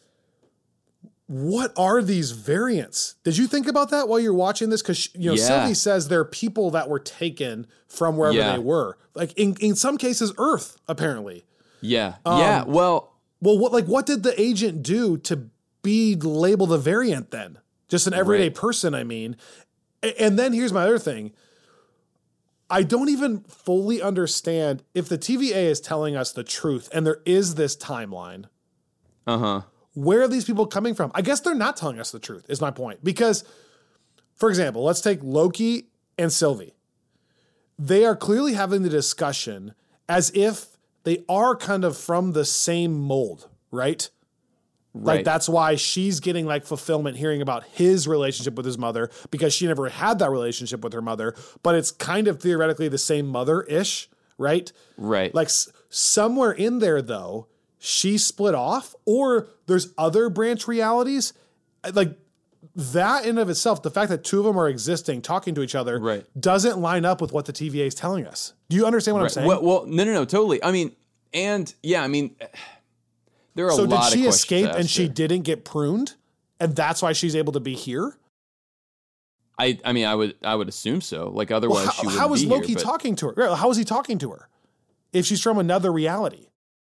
what are these variants? Did you think about that while you're watching this? Because, you know, yeah. Sylvie says there are people that were taken from wherever yeah. they were. Like in, in some cases, Earth, apparently. Yeah. Um, yeah. Well, well, what like what did the agent do to be labeled a variant then? Just an everyday right. person, I mean. A- and then here's my other thing. I don't even fully understand if the T V A is telling us the truth and there is this timeline. uh-huh. Where are these people coming from? I guess they're not telling us the truth, is my point. Because, for example, let's take Loki and Sylvie. They are clearly having the discussion as if they are kind of from the same mold, right? Like Right. that's why she's getting like fulfillment hearing about his relationship with his mother because she never had that relationship with her mother, but it's kind of theoretically the same mother-ish, right? Right. Like s- somewhere in there though, she split off or there's other branch realities. Like that in of itself, the fact that two of them are existing, talking to each other Right. doesn't line up with what the T V A is telling us. Do you understand what I'm Right. saying? Well, well, no, no, no, totally. I mean, and yeah, I mean, there are so a did lot of she questions escape to ask and she here. didn't get pruned? And that's why she's able to be here? I, I mean, I would, I would assume so. Like, Well, otherwise, how, she wouldn't how is be Loki here, but- talking to her? How is he talking to her if she's from another reality?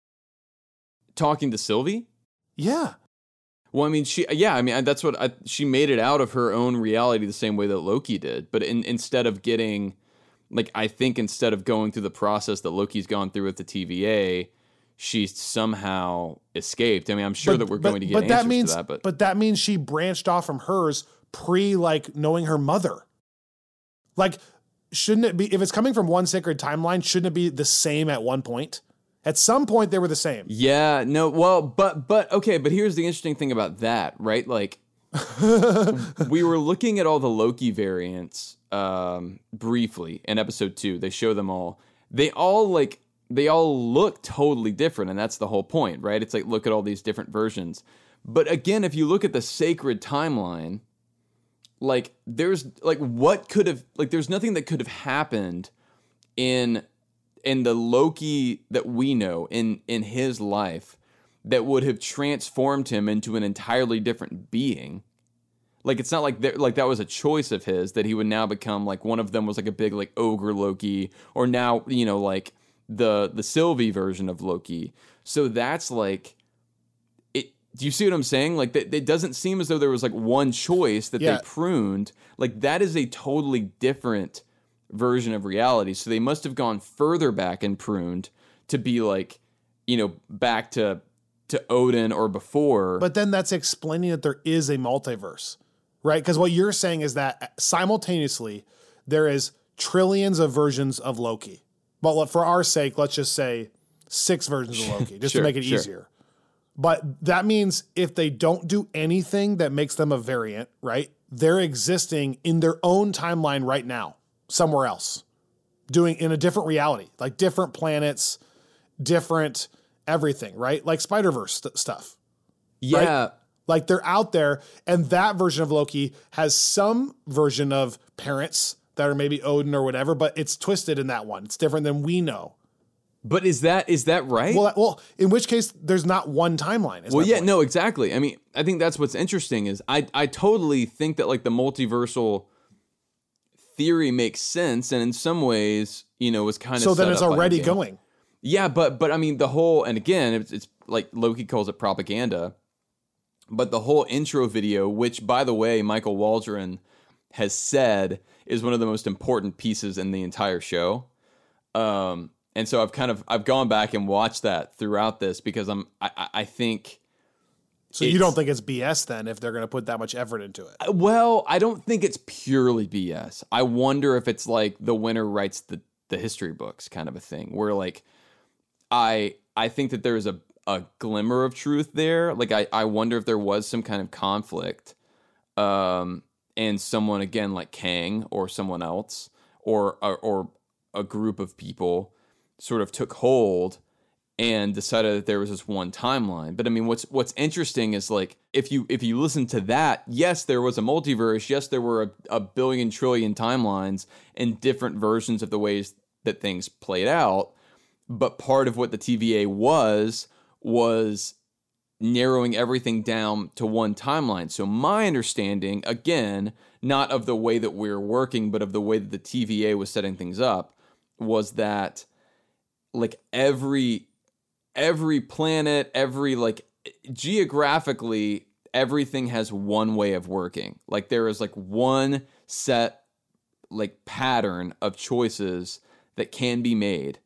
talking to Sylvie? Yeah. Well, I mean, she, yeah, I mean, that's what I, she made it out of her own reality the same way that Loki did. But in, instead of getting, like, I think instead of going through the process that Loki's gone through with the T V A, she somehow escaped. I mean, I'm sure But- that we're but- going to get but answers that means, to that, but, but that means she branched off from hers pre like knowing her mother. Like, shouldn't it be, if it's coming from one sacred timeline, shouldn't it be the same at one point? At some point they were the same. yeah, no, well, but, but, okay, but here's the interesting thing about that, right? Like, we were looking at all the Loki variants um, briefly in episode two. They show them all. They all, like, they all look totally different, and that's the whole point, right? It's like, look at all these different versions. But again, if you look at the sacred timeline, like, there's, like, what could have, like, there's nothing that could have happened in in the Loki that we know in in his life that would have transformed him into an entirely different being. Like, it's not like there, like that was a choice of his that he would now become, like, one of them was like a big like ogre Loki, or now, you know, like the the Sylvie version of Loki. So that's like it. Do you see what I'm saying? Like, that it doesn't seem as though there was like one choice that Yeah. they pruned. Like, that is a totally different version of reality. So they must have gone further back and pruned to be like, you know, back to to Odin or before. But then that's explaining that there is a multiverse, right? Because what you're saying is that simultaneously there is trillions of versions of Loki. But let- for our sake, let's just say six versions of Loki, just Sure, to make it sure. easier. But that means if they don't do anything that makes them a variant, right? They're existing in their own timeline right now, somewhere else, doing in a different reality, like different planets, different everything, right? Like Spider-Verse st- stuff. yeah. Like they're out there, and that version of Loki has some version of parents that are maybe Odin or whatever, but it's twisted in that one. It's different than we know. But is that is that right? Well, well, in which case there's not one timeline. is Well, my yeah, point. no, exactly. I mean, I think that's what's interesting is I I totally think that like the multiversal theory makes sense, and in some ways, you know, was kind of So then set it's up by already the game. going. Yeah, but but I mean the whole, and again, it's, it's like Loki calls it propaganda, but the whole intro video, which by the way, Michael Waldron has said is one of the most important pieces in the entire show. Um, and so I've kind of I've gone back and watched that throughout this because I'm I, I- I think. So you It's- don't think it's B S then if they're going to put that much effort into it? Well, I don't think it's purely B S. I wonder if it's like the winner writes the, the history books kind of a thing where like I I think that there's a, a glimmer of truth there. Like I, I wonder if there was some kind of conflict um, and someone again like Kang or someone else or, or or a group of people sort of took hold and decided that there was this one timeline. But I mean, what's what's interesting is like if you if you listen to that, yes, there was a multiverse. Yes, there were a, a billion trillion timelines and different versions of the ways that things played out. But part of what the T V A was was narrowing everything down to one timeline. So my understanding, again, not of the way that we're working, but of the way that the T V A was setting things up, was that like every every planet, every like geographically, everything has one way of working. Like there is like one set like pattern of choices that can be made,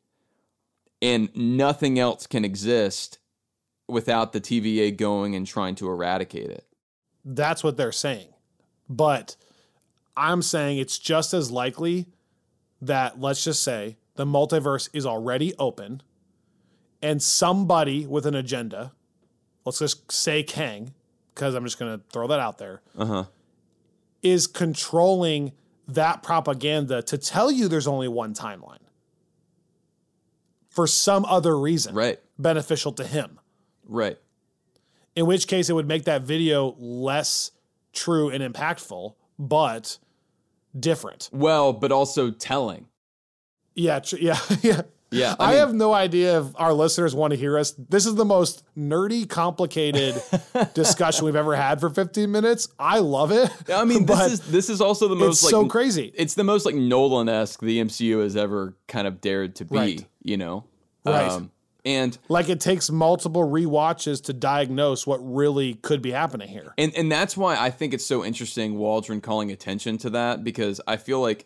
and nothing else can exist without the T V A going and trying to eradicate it. That's what they're saying. But I'm saying it's just as likely that, let's just say, the multiverse is already open and somebody with an agenda let's just say Kang, because I'm just going to throw that out there, Uh-huh. is controlling that propaganda to tell you there's only one timeline for some other reason, Right. beneficial to him. Right. In which case it would make that video less true and impactful, but different. Well, but also telling. Yeah, tr- yeah, yeah. Yeah, I I, mean- have no idea if our listeners want to hear us. This is the most nerdy, complicated discussion we've ever had for fifteen minutes. I love it. I mean, but this is this is also the most it's like so crazy. It's the most like Nolan-esque the M C U has ever kind of dared to be, Right. you know? Right. and Like it takes multiple rewatches to diagnose what really could be happening here. and and that's why I think it's so interesting Waldron calling attention to that, because I feel like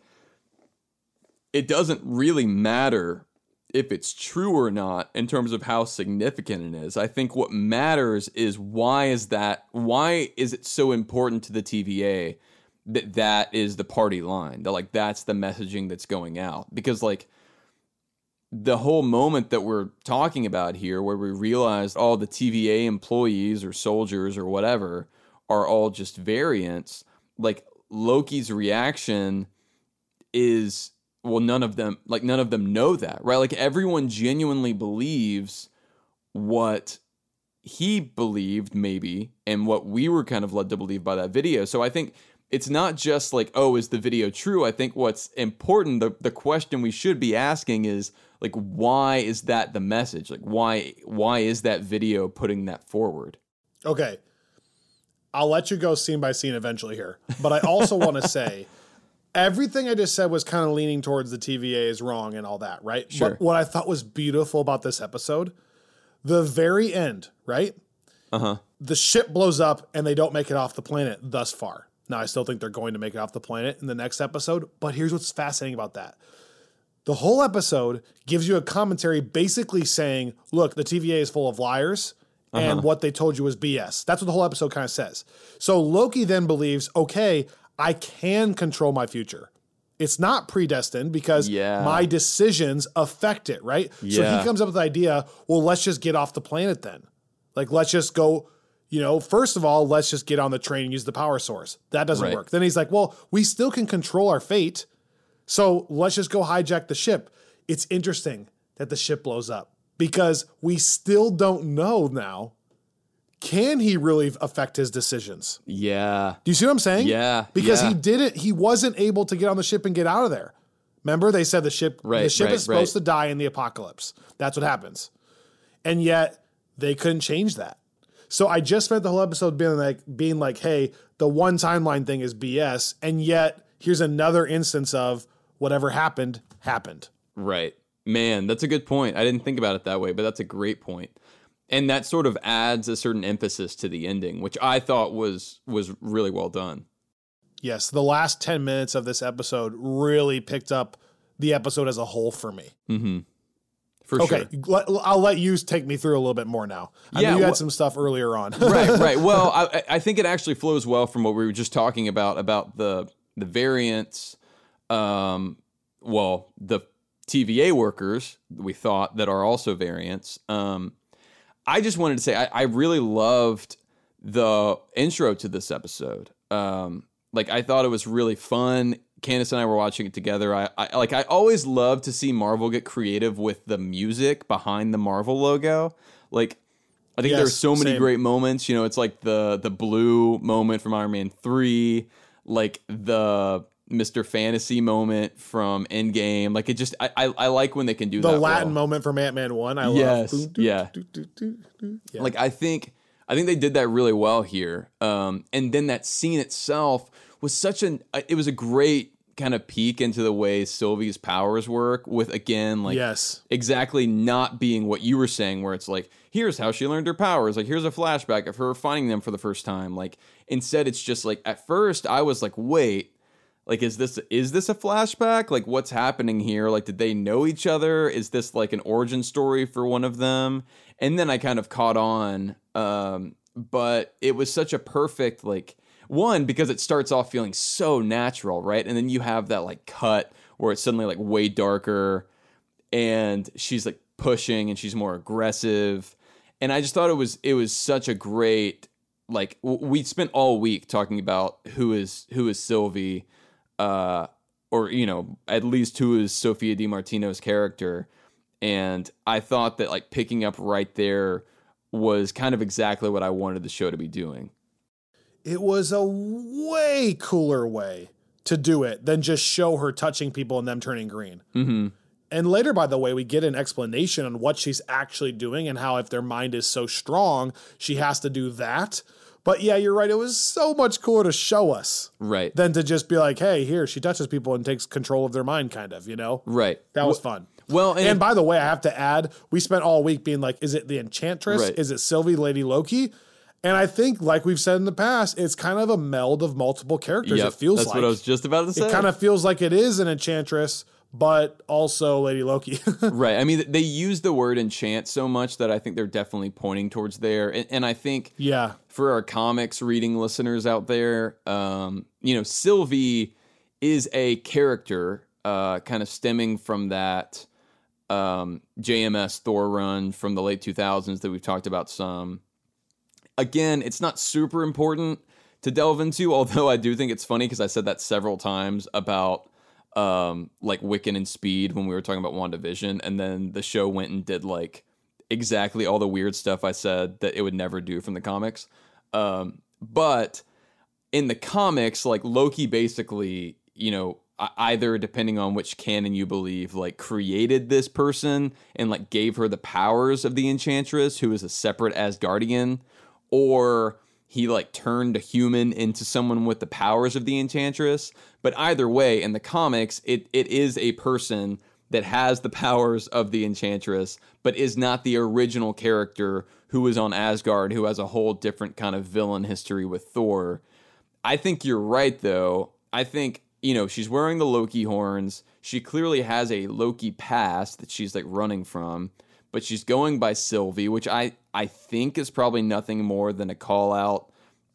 it doesn't really matter if it's true or not in terms of how significant it is. I think what matters is why is that why is it so important to the T V A that that is the party line, that like that's the messaging that's going out. Because like the whole moment that we're talking about here, where we realized all the T V A employees or soldiers or whatever are all just variants, like Loki's reaction is, well, none of them, like none of them know that, right? Like everyone genuinely believes what he believed maybe, and what we were kind of led to believe by that video. So I think it's not just like, oh, is the video true? I think what's important, the, the question we should be asking is like, why is that the message? Like why, why is that video putting that forward? Okay. I'll let you go scene by scene eventually here. But I also want to say everything I just said was kind of leaning towards the T V A is wrong and all that, right? Sure. But what I thought was beautiful about this episode, the very end, right? Uh-huh. The ship blows up and they don't make it off the planet thus far. Now, I still think they're going to make it off the planet in the next episode, but here's what's fascinating about that. The whole episode gives you a commentary basically saying, look, the T V A is full of liars and what they told you was B S. That's what the whole episode kind of says. So Loki then believes, okay, I can control my future. It's not predestined because Yeah. my decisions affect it, right? So Yeah. he comes up with the idea, well, let's just get off the planet then. Like, let's just go, you know, first of all, let's just get on the train and use the power source. That doesn't Right. work. Then he's like, well, we still can control our fate. So let's just go hijack the ship. It's interesting that the ship blows up because we still don't know now, can he really affect his decisions? Yeah. Do you see what I'm saying? Yeah, Because yeah. he didn't, he wasn't able to get on the ship and get out of there. Remember, they said the ship, the Right, ship right, is supposed right. to die in the apocalypse. That's what happens. And yet they couldn't change that. So I just spent the whole episode being like, being like, hey, the one timeline thing is B S. And yet here's another instance of whatever happened, happened. Right. Man, that's a good point. I didn't think about it that way, but that's a great point. And that sort of adds a certain emphasis to the ending, which I thought was was really well done. Yes, the last ten minutes of this episode really picked up the episode as a whole for me. Mm-hmm. For Okay, sure. let, I'll let you take me through a little bit more now. I Yeah, know you had wh- some stuff earlier on. right, right. Well, I, I think it actually flows well from what we were just talking about, about the the variants, um, well, the T V A workers, we thought, that are also variants. Um, I just wanted to say, I, I really loved the intro to this episode. Um, like, I thought it was really fun. Candace and I were watching it together. I, I like. I always love to see Marvel get creative with the music behind the Marvel logo. Like, I think Yes, there are so many same. great moments. You know, it's like the the blue moment from Iron Man three, like the Mister Fantasy moment from Endgame. Like, it just, I I, I like when they can do The that. Latin well. moment from Ant-Man one, I Yes, love. Boom, doo, yeah. doo, doo, doo, doo. Yeah. Like, I think I think they did that really well here. Um, and then that scene itself was such an. It was a great kind of peek into the way Sylvie's powers work. With again, like, Yes. exactly not being what you were saying, where it's like, here's how she learned her powers. Like, here's a flashback of her finding them for the first time. Like, instead, it's just like, at first, I was like, wait. Like, is this is this a flashback? Like, what's happening here? Like, did they know each other? Is this like an origin story for one of them? And then I kind of caught on. Um, but it was such a perfect, like, one, because it starts off feeling so natural, right? And then you have that like cut where it's suddenly like way darker and she's like pushing and she's more aggressive. And I just thought it was it was such a great, like, w- we spent all week talking about who is who is Sylvie, uh, or, you know, at least who is Sophia DiMartino's character. And I thought that, like, picking up right there was kind of exactly what I wanted the show to be doing. It was a way cooler way to do it than just show her touching people and them turning green. Mm-hmm. And later, by the way, we get an explanation on what she's actually doing and how if their mind is so strong, she has to do that. But yeah, you're right. It was so much cooler to show us. Right. Than to just be like, hey, here, she touches people and takes control of their mind, kind of, you know? Right. That was well, fun. Well, and, and by the way, I have to add, we spent all week being like, is it the Enchantress? Right. Is it Sylvie, Lady Loki? And I think, like we've said in the past, it's kind of a meld of multiple characters. Yep, it feels that's like. what I was just about to say. It kind of feels like it is an Enchantress, but also Lady Loki. Right. I mean, they use the word enchant so much that I think they're definitely pointing towards there. And, and I think yeah, for our comics reading listeners out there, um, you know, Sylvie is a character uh, kind of stemming from that um, J M S Thor run from the late two thousands that we've talked about some. Again, it's not super important to delve into, although I do think it's funny because I said that several times about um, like Wiccan and Speed when we were talking about WandaVision, and then the show went and did like exactly all the weird stuff I said that it would never do from the comics. Um, but in the comics, like Loki basically, you know, either depending on which canon you believe, like created this person and like gave her the powers of the Enchantress, who is a separate Asgardian, or he like turned a human into someone with the powers of the Enchantress. But either way, in the comics, it it is a person that has the powers of the Enchantress, but is not the original character who is on Asgard, who has a whole different kind of villain history with Thor. I think you're right, though. I think, you know, she's wearing the Loki horns. She clearly has a Loki past that she's like running from, but she's going by Sylvie, which I, I think is probably nothing more than a call out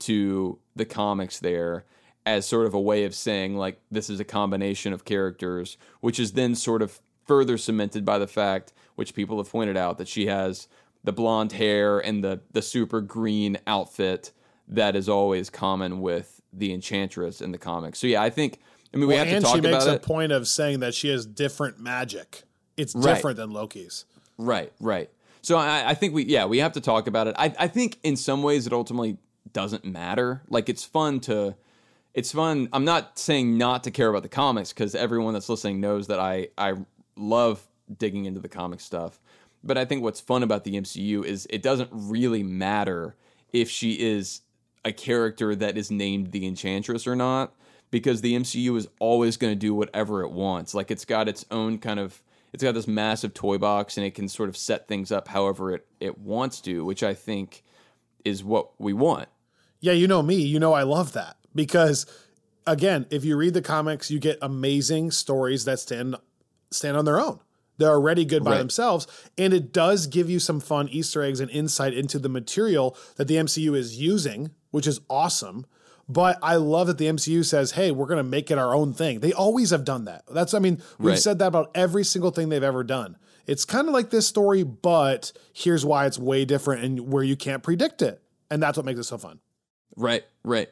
to the comics there as sort of a way of saying, like, this is a combination of characters, which is then sort of further cemented by the fact, which people have pointed out, that she has the blonde hair and the, the super green outfit that is always common with the Enchantress in the comics. So yeah, I think, I mean, we well, have to and talk she makes about a it. point of saying that she has different magic. It's Right. different than Loki's. Right, right. So I, I think we, yeah, we have to talk about it. I, I think in some ways it ultimately doesn't matter. Like, it's fun to, it's fun. I'm not saying not to care about the comics, because everyone that's listening knows that I, I love digging into the comic stuff. But I think what's fun about the M C U is it doesn't really matter if she is a character that is named the Enchantress or not, because the M C U is always going to do whatever it wants. Like, it's got its own kind of, it's got this massive toy box, and it can sort of set things up however it, it wants to, which I think is what we want. Yeah, you know me, you know I love that. Because, again, if you read the comics, you get amazing stories that stand stand on their own. They're already good by Right. themselves, and it does give you some fun Easter eggs and insight into the material that the M C U is using, which is awesome. But I love that the M C U says, hey, we're going to make it our own thing. They always have done that. That's, I mean, we've Right. said that about every single thing they've ever done. It's kind of like this story, but here's why it's way different and where you can't predict it. And that's what makes it so fun. Right, right.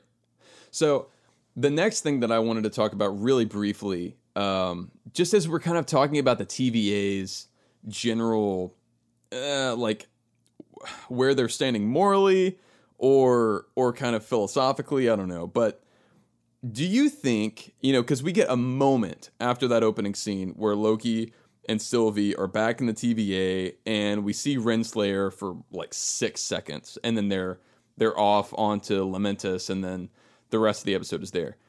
So the next thing that I wanted to talk about really briefly, um, just as we're kind of talking about the T V A's general, uh, like where they're standing morally or or kind of philosophically, I don't know. But do you think, you know, because we get a moment after that opening scene where Loki and Sylvie are back in the T V A, and we see Renslayer for like six seconds, and then they're they're off onto Lamentus, and then the rest of the episode is there.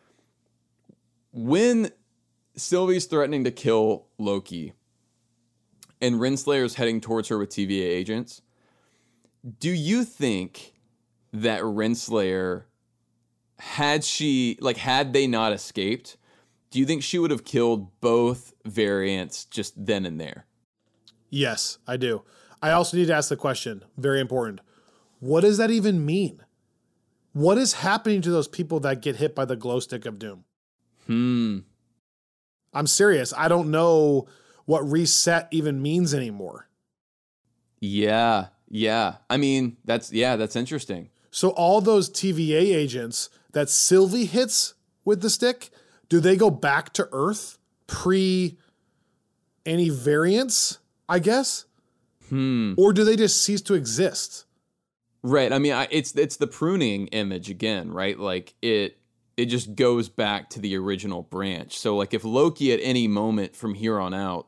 When Sylvie's threatening to kill Loki, and Renslayer's heading towards her with T V A agents, do you think that Renslayer, had she, like, had they not escaped, do you think she would have killed both variants just then and there? Yes, I do. I also need to ask the question, very important. What does that even mean? What is happening to those people that get hit by the glow stick of doom? Hmm. I'm serious. I don't know what reset even means anymore. Yeah. Yeah. I mean, that's, yeah, that's interesting. So all those T V A agents that Sylvie hits with the stick, do they go back to Earth pre any variants, I guess? Hmm. Or do they just cease to exist? Right. I mean, I, it's it's the pruning image again, right? Like it it just goes back to the original branch. So like if Loki at any moment from here on out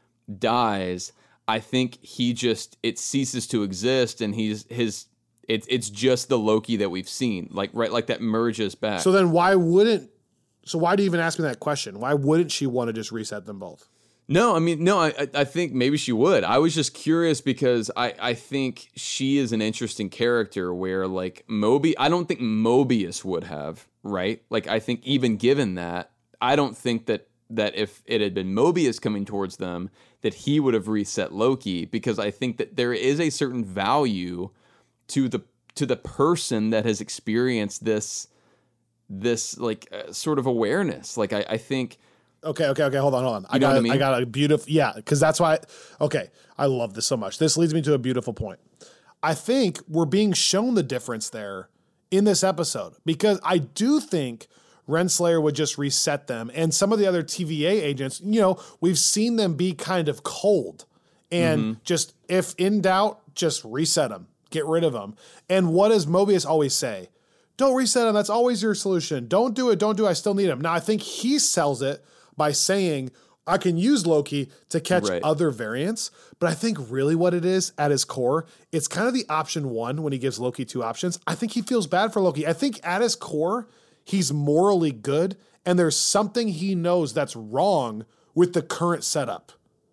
dies, I think he just it ceases to exist, and he's his it's it's just the Loki that we've seen. Like right, like that merges back. So then why wouldn't so why do you even ask me that question? Why wouldn't she want to just reset them both? No, I mean, no, I, I think maybe she would. I was just curious because I, I think she is an interesting character where, like, Moby, I don't think Mobius would have, right? Like, I think even given that, I don't think that, that if it had been Mobius coming towards them, that he would have reset Loki, because I think that there is a certain value to the to the person that has experienced this, this like, uh, sort of awareness. Like, I, I think... Okay, okay, okay. Hold on, hold on. I You know got, what I a, mean? I got a beautiful, yeah, because that's why. Okay, I love this so much. This leads me to a beautiful point. I think we're being shown the difference there in this episode, because I do think Renslayer would just reset them, and some of the other T V A agents, you know, we've seen them be kind of cold, and Mm-hmm. just if in doubt, just reset them, get rid of them. And what does Mobius always say? Don't reset them. That's always your solution. Don't do it. Don't do it. I still need him. Now I think he sells it by saying, I can use Loki to catch Right. other variants. But I think really what it is at his core, it's kind of the option one when he gives Loki two options. I think he feels bad for Loki. I think at his core, he's morally good, and there's something he knows that's wrong with the current setup.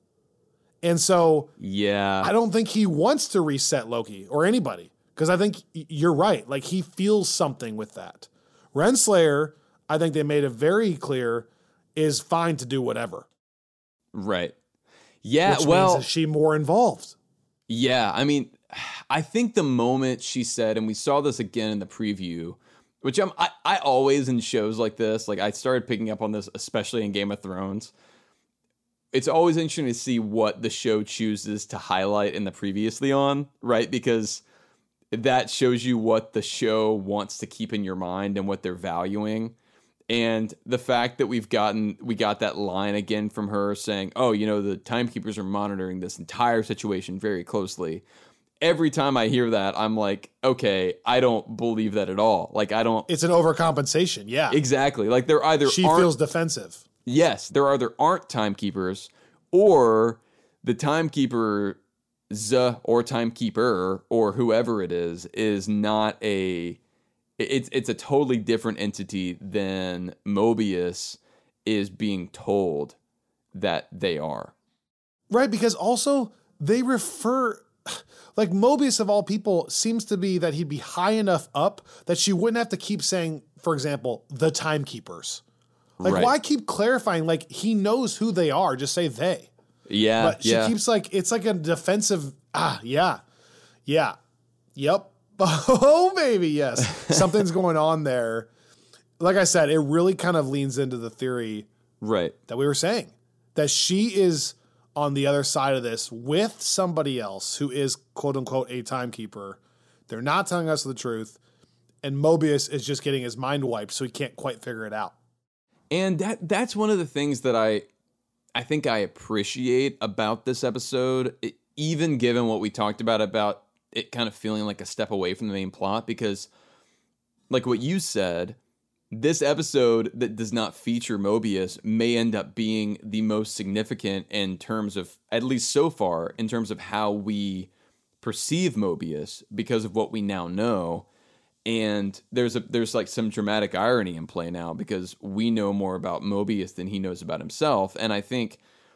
And so Yeah. I don't think he wants to reset Loki or anybody, because I think y- you're right. Like, he feels something with that. Renslayer, I think they made it very clear, is fine to do whatever. Right. Yeah, Which well, means, is she more involved? yeah, I mean, I think the moment she said, and we saw this again in the preview, which I'm, I, I always in shows like this, like I started picking up on this, especially in Game of Thrones. It's always interesting to see what the show chooses to highlight in the previously on, right? Because that shows you what the show wants to keep in your mind and what they're valuing. And the fact that we've gotten, we got that line again from her saying, oh, you know, the timekeepers are monitoring this entire situation very closely. Every time I hear that, I'm like, okay, I don't believe that at all. Like, I don't. It's an overcompensation. Yeah. Exactly. Like, there either She aren't, feels defensive. yes, there either aren't timekeepers, or the timekeeper, Z or timekeeper or whoever it is, is not a. It's it's a totally different entity than Mobius is being told that they are. Right, because also they refer, like Mobius of all people seems to be that he'd be high enough up that she wouldn't have to keep saying, for example, the timekeepers. Like, Right. why keep clarifying? Like, he knows who they are. Just say they. Yeah, But she yeah. keeps like, it's like a defensive, ah, yeah, yeah, yep. Oh, baby, yes. Something's going on there. Like I said, it really kind of leans into the theory Right. that we were saying, that she is on the other side of this with somebody else who is, quote unquote, a timekeeper. They're not telling us the truth. And Mobius is just getting his mind wiped, so he can't quite figure it out. And that that's one of the things that I I think I appreciate about this episode, it, even given what we talked about about it kind of feeling like a step away from the main plot, because like what you said, this episode that does not feature Mobius may end up being the most significant in terms of, at least so far, in terms of how we perceive Mobius because of what we now know. And there's a there's like some dramatic irony in play now, because we know more about Mobius than he knows about himself. And I think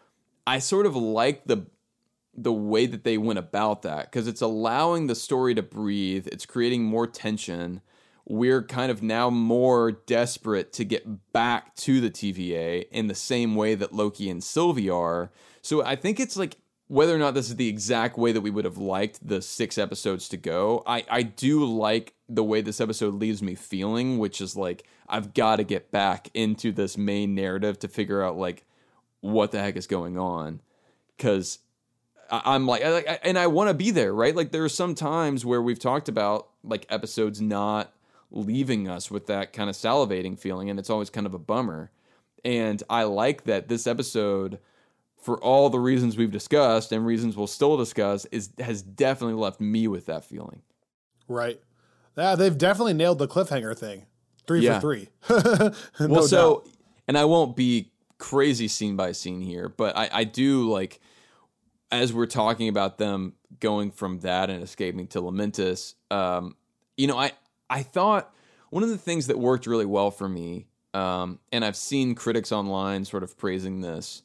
I sort of like the the way that they went about that, because it's allowing the story to breathe. It's creating more tension. We're kind of now more desperate to get back to the T V A in the same way that Loki and Sylvie are. So I think it's like, whether or not this is the exact way that we would have liked the six episodes to go, I, I do like the way this episode leaves me feeling, which is like, I've got to get back into this main narrative to figure out like what the heck is going on. Because I, I'm like, I, I, and I want to be there, right? Like there are some times where we've talked about like episodes not leaving us with that kind of salivating feeling, and it's always kind of a bummer. And I like that this episode, for all the reasons we've discussed and reasons we'll still discuss, is has definitely left me with that feeling. Right. Yeah, they've definitely nailed the cliffhanger thing. Three Yeah. for three. no Well, so, doubt. and I won't be crazy scene by scene here, but I, I do like, as we're talking about them going from that and escaping to Lamentis, um, you know, I, I thought one of the things that worked really well for me, um, and I've seen critics online sort of praising this,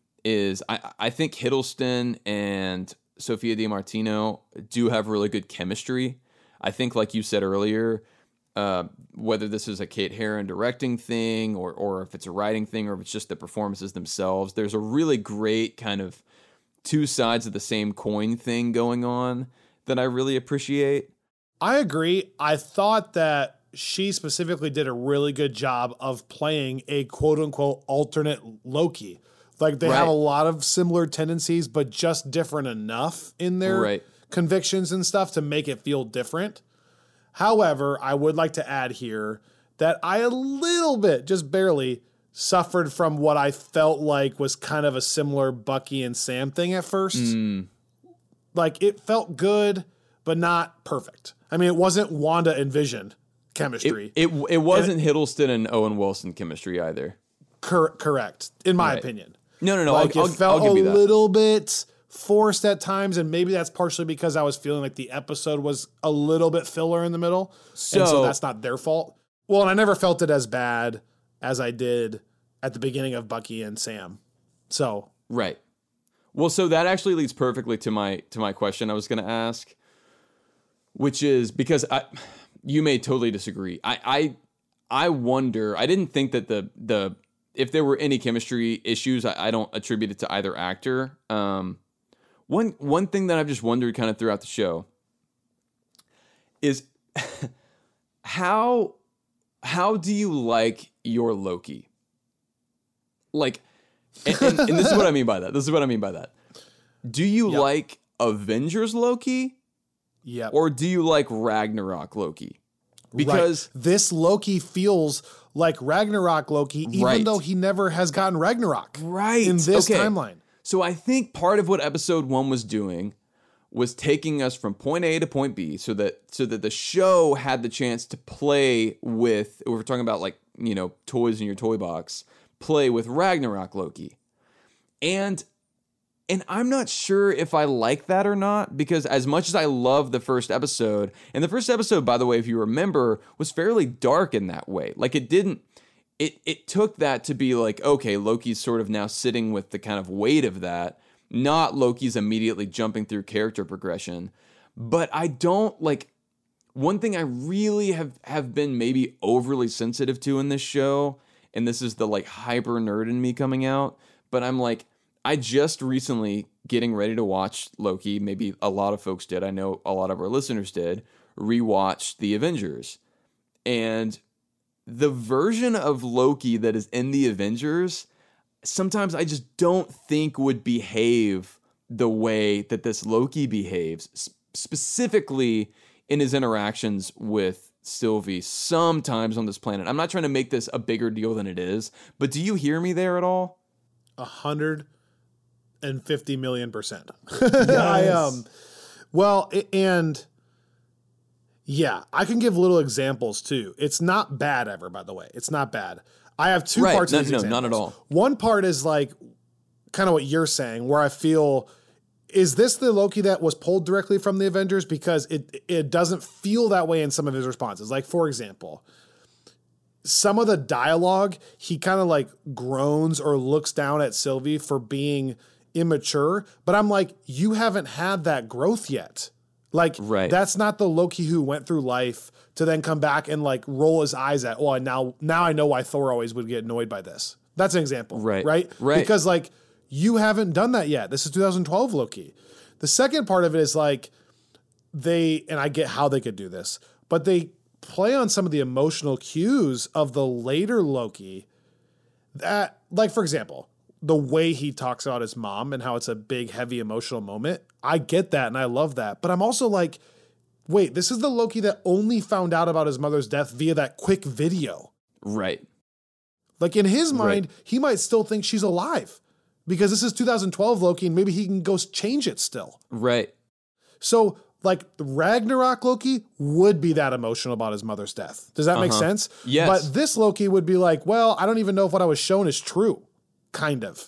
is I, I think Hiddleston and Sophia DiMartino do have really good chemistry. I think, like you said earlier, uh, whether this is a Kate Herron directing thing or or if it's a writing thing or if it's just the performances themselves, there's a really great kind of two sides of the same coin thing going on that I really appreciate. I agree. I thought that she specifically did a really good job of playing a quote unquote alternate Loki. Like they Right. have a lot of similar tendencies, but just different enough in their Right. convictions and stuff to make it feel different. However, I would like to add here that I a little bit, just barely, suffered from what I felt like was kind of a similar Bucky and Sam thing at first. Mm. Like it felt good, but not perfect. I mean, it wasn't Wanda and Vision chemistry. It, it it wasn't Hiddleston and Owen Wilson chemistry either. Cor- correct, in my Right. opinion. No, no, no. Like I'll, it I'll, felt I'll give a you that. little bit forced at times, and maybe that's partially because I was feeling like the episode was a little bit filler in the middle. So, and so that's not their fault. Well, and I never felt it as bad as I did at the beginning of Bucky and Sam. So Right. Well, so that actually leads perfectly to my to my question I was going to ask, which is because I, you may totally disagree. I, I I wonder. I didn't think that the the if there were any chemistry issues, I, I don't attribute it to either actor. Um, one one thing that I've just wondered kind of throughout the show is how how do you like your Loki? Like, and, and, and this is what I mean by that. This is what I mean by that. Do you Yep. like Avengers Loki yeah, or do you like Ragnarok Loki? Because this Loki feels like Ragnarok Loki, even Right. though he never has gotten Ragnarok right in this okay. timeline. So I think part of what episode one was doing was taking us from point A to point B, so that so that the show had the chance to play with. We're talking about like you know toys in your toy box. Play with Ragnarok Loki, and and I'm not sure if I like that or not, because as much as I love the first episode, and the first episode, by the way, if you remember, was fairly dark in that way. Like it didn't. It it took that to be like, okay, Loki's sort of now sitting with the kind of weight of that, not Loki's immediately jumping through character progression. But I don't like, one thing I really have, have been maybe overly sensitive to in this show, and this is the like hyper nerd in me coming out, but I'm like, I just recently getting ready to watch Loki, maybe a lot of folks did, I know a lot of our listeners did, rewatch The Avengers. And the version of Loki that is in the Avengers, sometimes I just don't think would behave the way that this Loki behaves, s- specifically in his interactions with Sylvie sometimes on this planet. I'm not trying to make this a bigger deal than it is, but do you hear me there at all? A hundred and fifty million percent. I um, well, a- and yeah, I can give little examples too. It's not bad ever, by the way. It's not bad. I have two Right. parts No, of these no, examples. not at all. One part is like kind of what you're saying, where I feel, is this the Loki that was pulled directly from the Avengers? Because it it doesn't feel that way in some of his responses. Like, for example, some of the dialogue, he kind of like groans or looks down at Sylvie for being immature. But I'm like, you haven't had that growth yet. Like, Right. that's not the Loki who went through life to then come back and like roll his eyes at, oh, now, now I know why Thor always would get annoyed by this. That's an example. Right. Right. Right. Because like, you haven't done that yet. This is two thousand twelve Loki. The second part of it is like, they, and I get how they could do this, but they play on some of the emotional cues of the later Loki that, like, for example, the way he talks about his mom and how it's a big, heavy emotional moment. I get that and I love that. But I'm also like, wait, this is the Loki that only found out about his mother's death via that quick video. Right. Like in his mind, Right. he might still think she's alive because this is two thousand twelve Loki and maybe he can go change it still. Right. So like Ragnarok Loki would be that emotional about his mother's death. Does that make Uh-huh. sense? Yes. But this Loki would be like, well, I don't even know if what I was shown is true. Kind of.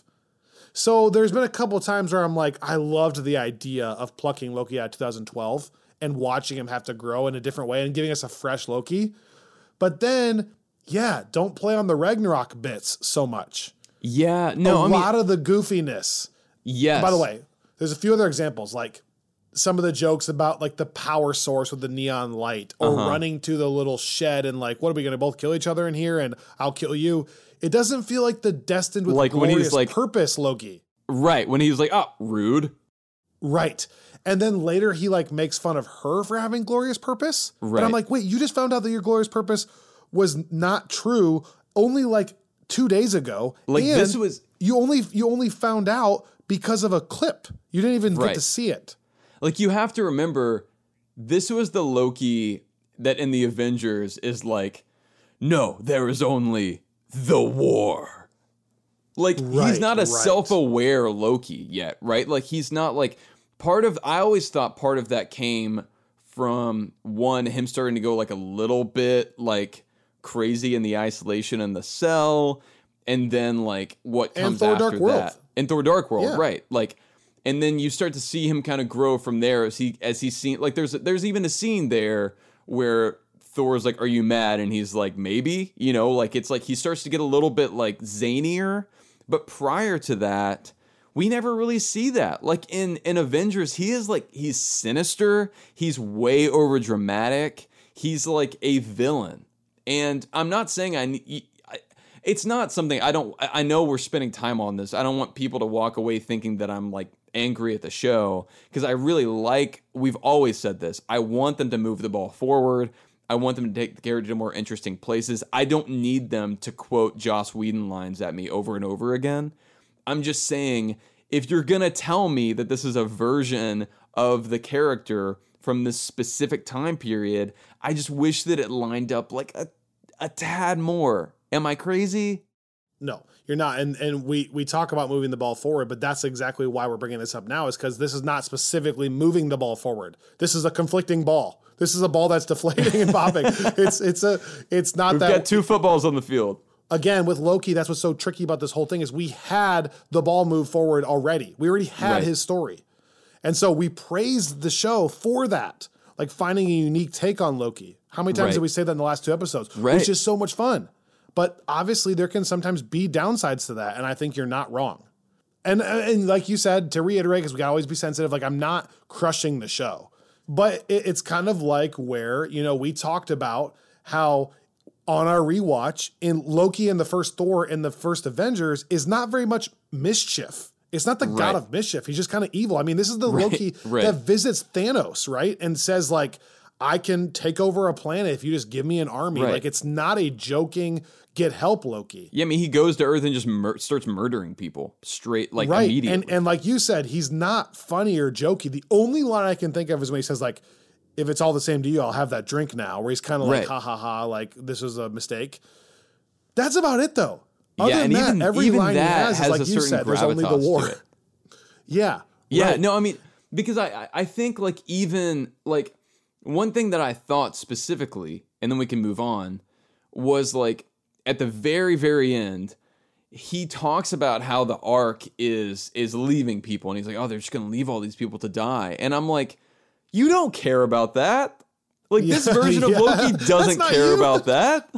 So there's been a couple of times where I'm like, I loved the idea of plucking Loki out of two thousand twelve and watching him have to grow in a different way and giving us a fresh Loki. But then, yeah, don't play on the Ragnarok bits so much. Yeah. No, a I mean, lot of the goofiness. yes. By the way, there's a few other examples, like some of the jokes about like the power source with the neon light or Uh-huh. running to the little shed and like, what are we going to both kill each other in here and I'll kill you. It doesn't feel like the destined with Like when glorious he's like- purpose Loki. Right. When he was like, oh, rude. Right. And then later he like makes fun of her for having glorious purpose. Right. And I'm like, wait, you just found out that your glorious purpose was not true only like two days ago. Like, and this was- you only you only found out because of a clip. You didn't even Right. get to see it. Like, you have to remember, this was the Loki that in the Avengers is like, no, there is only the war. Like, he's Right, not a right. self-aware Loki yet, right? Like, he's not like, part of, I always thought part of that came from, one, him starting to go like a little bit like crazy in the isolation in the cell, and then like what And comes Thor after Dark World. that. And Thor Dark World, Yeah. right. Like, and then you start to see him kind of grow from there as he as he's seen, like there's there's even a scene there where Thor's like, are you mad? And he's like, maybe, you know, like it's like he starts to get a little bit like zanier. But prior to that, we never really see that. Like in in Avengers, he is like, he's sinister, he's way over dramatic, he's like a villain. And I'm not saying I need, it's not something I don't, I know we're spending time on this. I don't want people to walk away thinking that I'm like angry at the show, because I really like, we've always said this, I want them to move the ball forward. I want them to take the character to more interesting places. I don't need them to quote Joss Whedon lines at me over and over again. I'm just saying, if you're going to tell me that this is a version of the character from this specific time period, I just wish that it lined up like a, a tad more. Am I crazy? No, you're not. And and we we talk about moving the ball forward, but that's exactly why we're bringing this up now, is because this is not specifically moving the ball forward. This is a conflicting ball. This is a ball that's deflating and popping. It's it's a it's not We've that got two footballs on the field. Again, with Loki, that's what's so tricky about this whole thing is we had the ball move forward already. We already had Right. his story. And so we praised the show for that, like finding a unique take on Loki. How many times Right. did we say that in the last two episodes? Right. Which is so much fun. But obviously there can sometimes be downsides to that, and I think you're not wrong. And and like you said, to reiterate, because we gotta always be sensitive, like I'm not crushing the show. But it, it's kind of like where, you know, we talked about how on our rewatch in Loki and the first Thor and the first Avengers is not very much mischief. It's not the Right. god of mischief. He's just kind of evil. I mean, this is the Right, Loki right. that visits Thanos, right? And says like, I can take over a planet if you just give me an army. Right. Like it's not a joking get help Loki. Yeah, I mean, he goes to Earth and just mur- starts murdering people straight, like Right. immediately. And and like you said, he's not funny or jokey. The only line I can think of is when he says like, if it's all the same to you, I'll have that drink now, where he's kind of like, Right. ha ha ha, like this was a mistake. That's about it though. Other yeah, than and that, even, every even line he that has, has is like a you certain said, there's only the gravitas war. to it. Yeah. Yeah, right. no, I mean, because I, I- I think like even like one thing that I thought specifically, and then we can move on, was like at the very, very end, he talks about how the Ark is is leaving people, and he's like, oh, they're just gonna leave all these people to die. And I'm like, you don't care about that. Like this Yeah, version of yeah. Loki That's doesn't not care you. about that.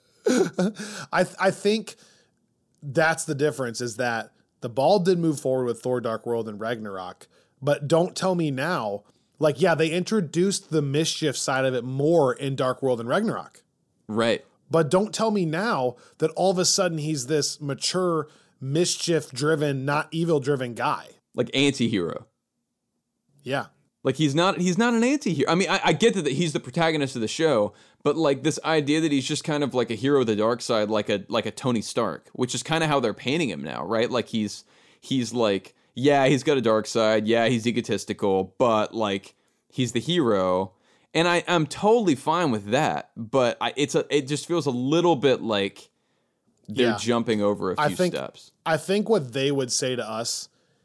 I I think that's the difference, is that the ball did move forward with Thor Dark World and Ragnarok, but don't tell me now, like, yeah, they introduced the mischief side of it more in Dark World and Ragnarok. Right. But don't tell me now that all of a sudden he's this mature, mischief driven, not evil driven guy. Like anti-hero. Yeah. Like he's not he's not an anti-hero. I mean, I, I get that he's the protagonist of the show, but like this idea that he's just kind of like a hero of the dark side, like a like a Tony Stark, which is kind of how they're painting him now, right? Like he's he's like, yeah, he's got a dark side, yeah, he's egotistical, but like he's the hero, and I I'm totally fine with that. But I, it's a it just feels a little bit like they're Yeah. jumping over a few I think, steps. I think what they would say to us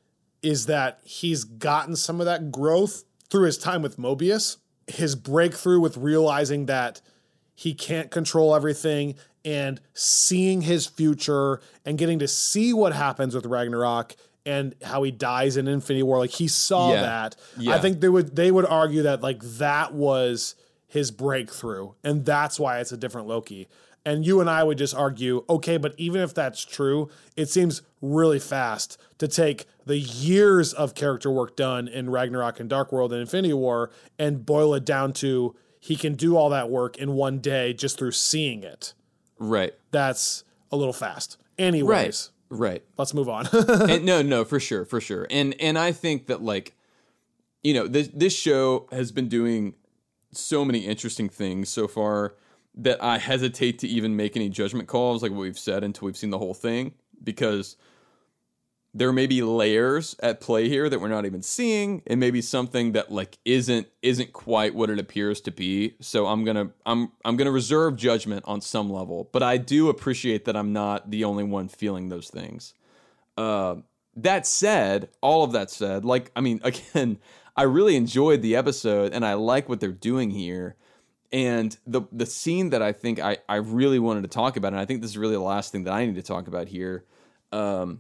is that he's gotten some of that growth through his time with Mobius, his breakthrough with realizing that he can't control everything and seeing his future and getting to see what happens with Ragnarok and how he dies in Infinity War. Like he saw Yeah. that. Yeah. I think they would, they would argue that like that was his breakthrough and that's why it's a different Loki. And you and I would just argue, okay, but even if that's true, it seems really fast to take the years of character work done in Ragnarok and Dark World and Infinity War and boil it down to he can do all that work in one day just through seeing it. Right. That's a little fast. Anyways, Right. Right. let's move on. And no, no, for sure, for sure. And and I think that like, you know, this this show has been doing so many interesting things so far that I hesitate to even make any judgment calls like what we've said until we've seen the whole thing, because there may be layers at play here that we're not even seeing, and maybe something that like isn't isn't quite what it appears to be. So I'm gonna I'm I'm gonna reserve judgment on some level, but I do appreciate that I'm not the only one feeling those things. Uh, that said, all of that said, like I mean, again, I really enjoyed the episode, and I like what they're doing here. And the the scene that I think I, I really wanted to talk about, and I think this is really the last thing that I need to talk about here, um,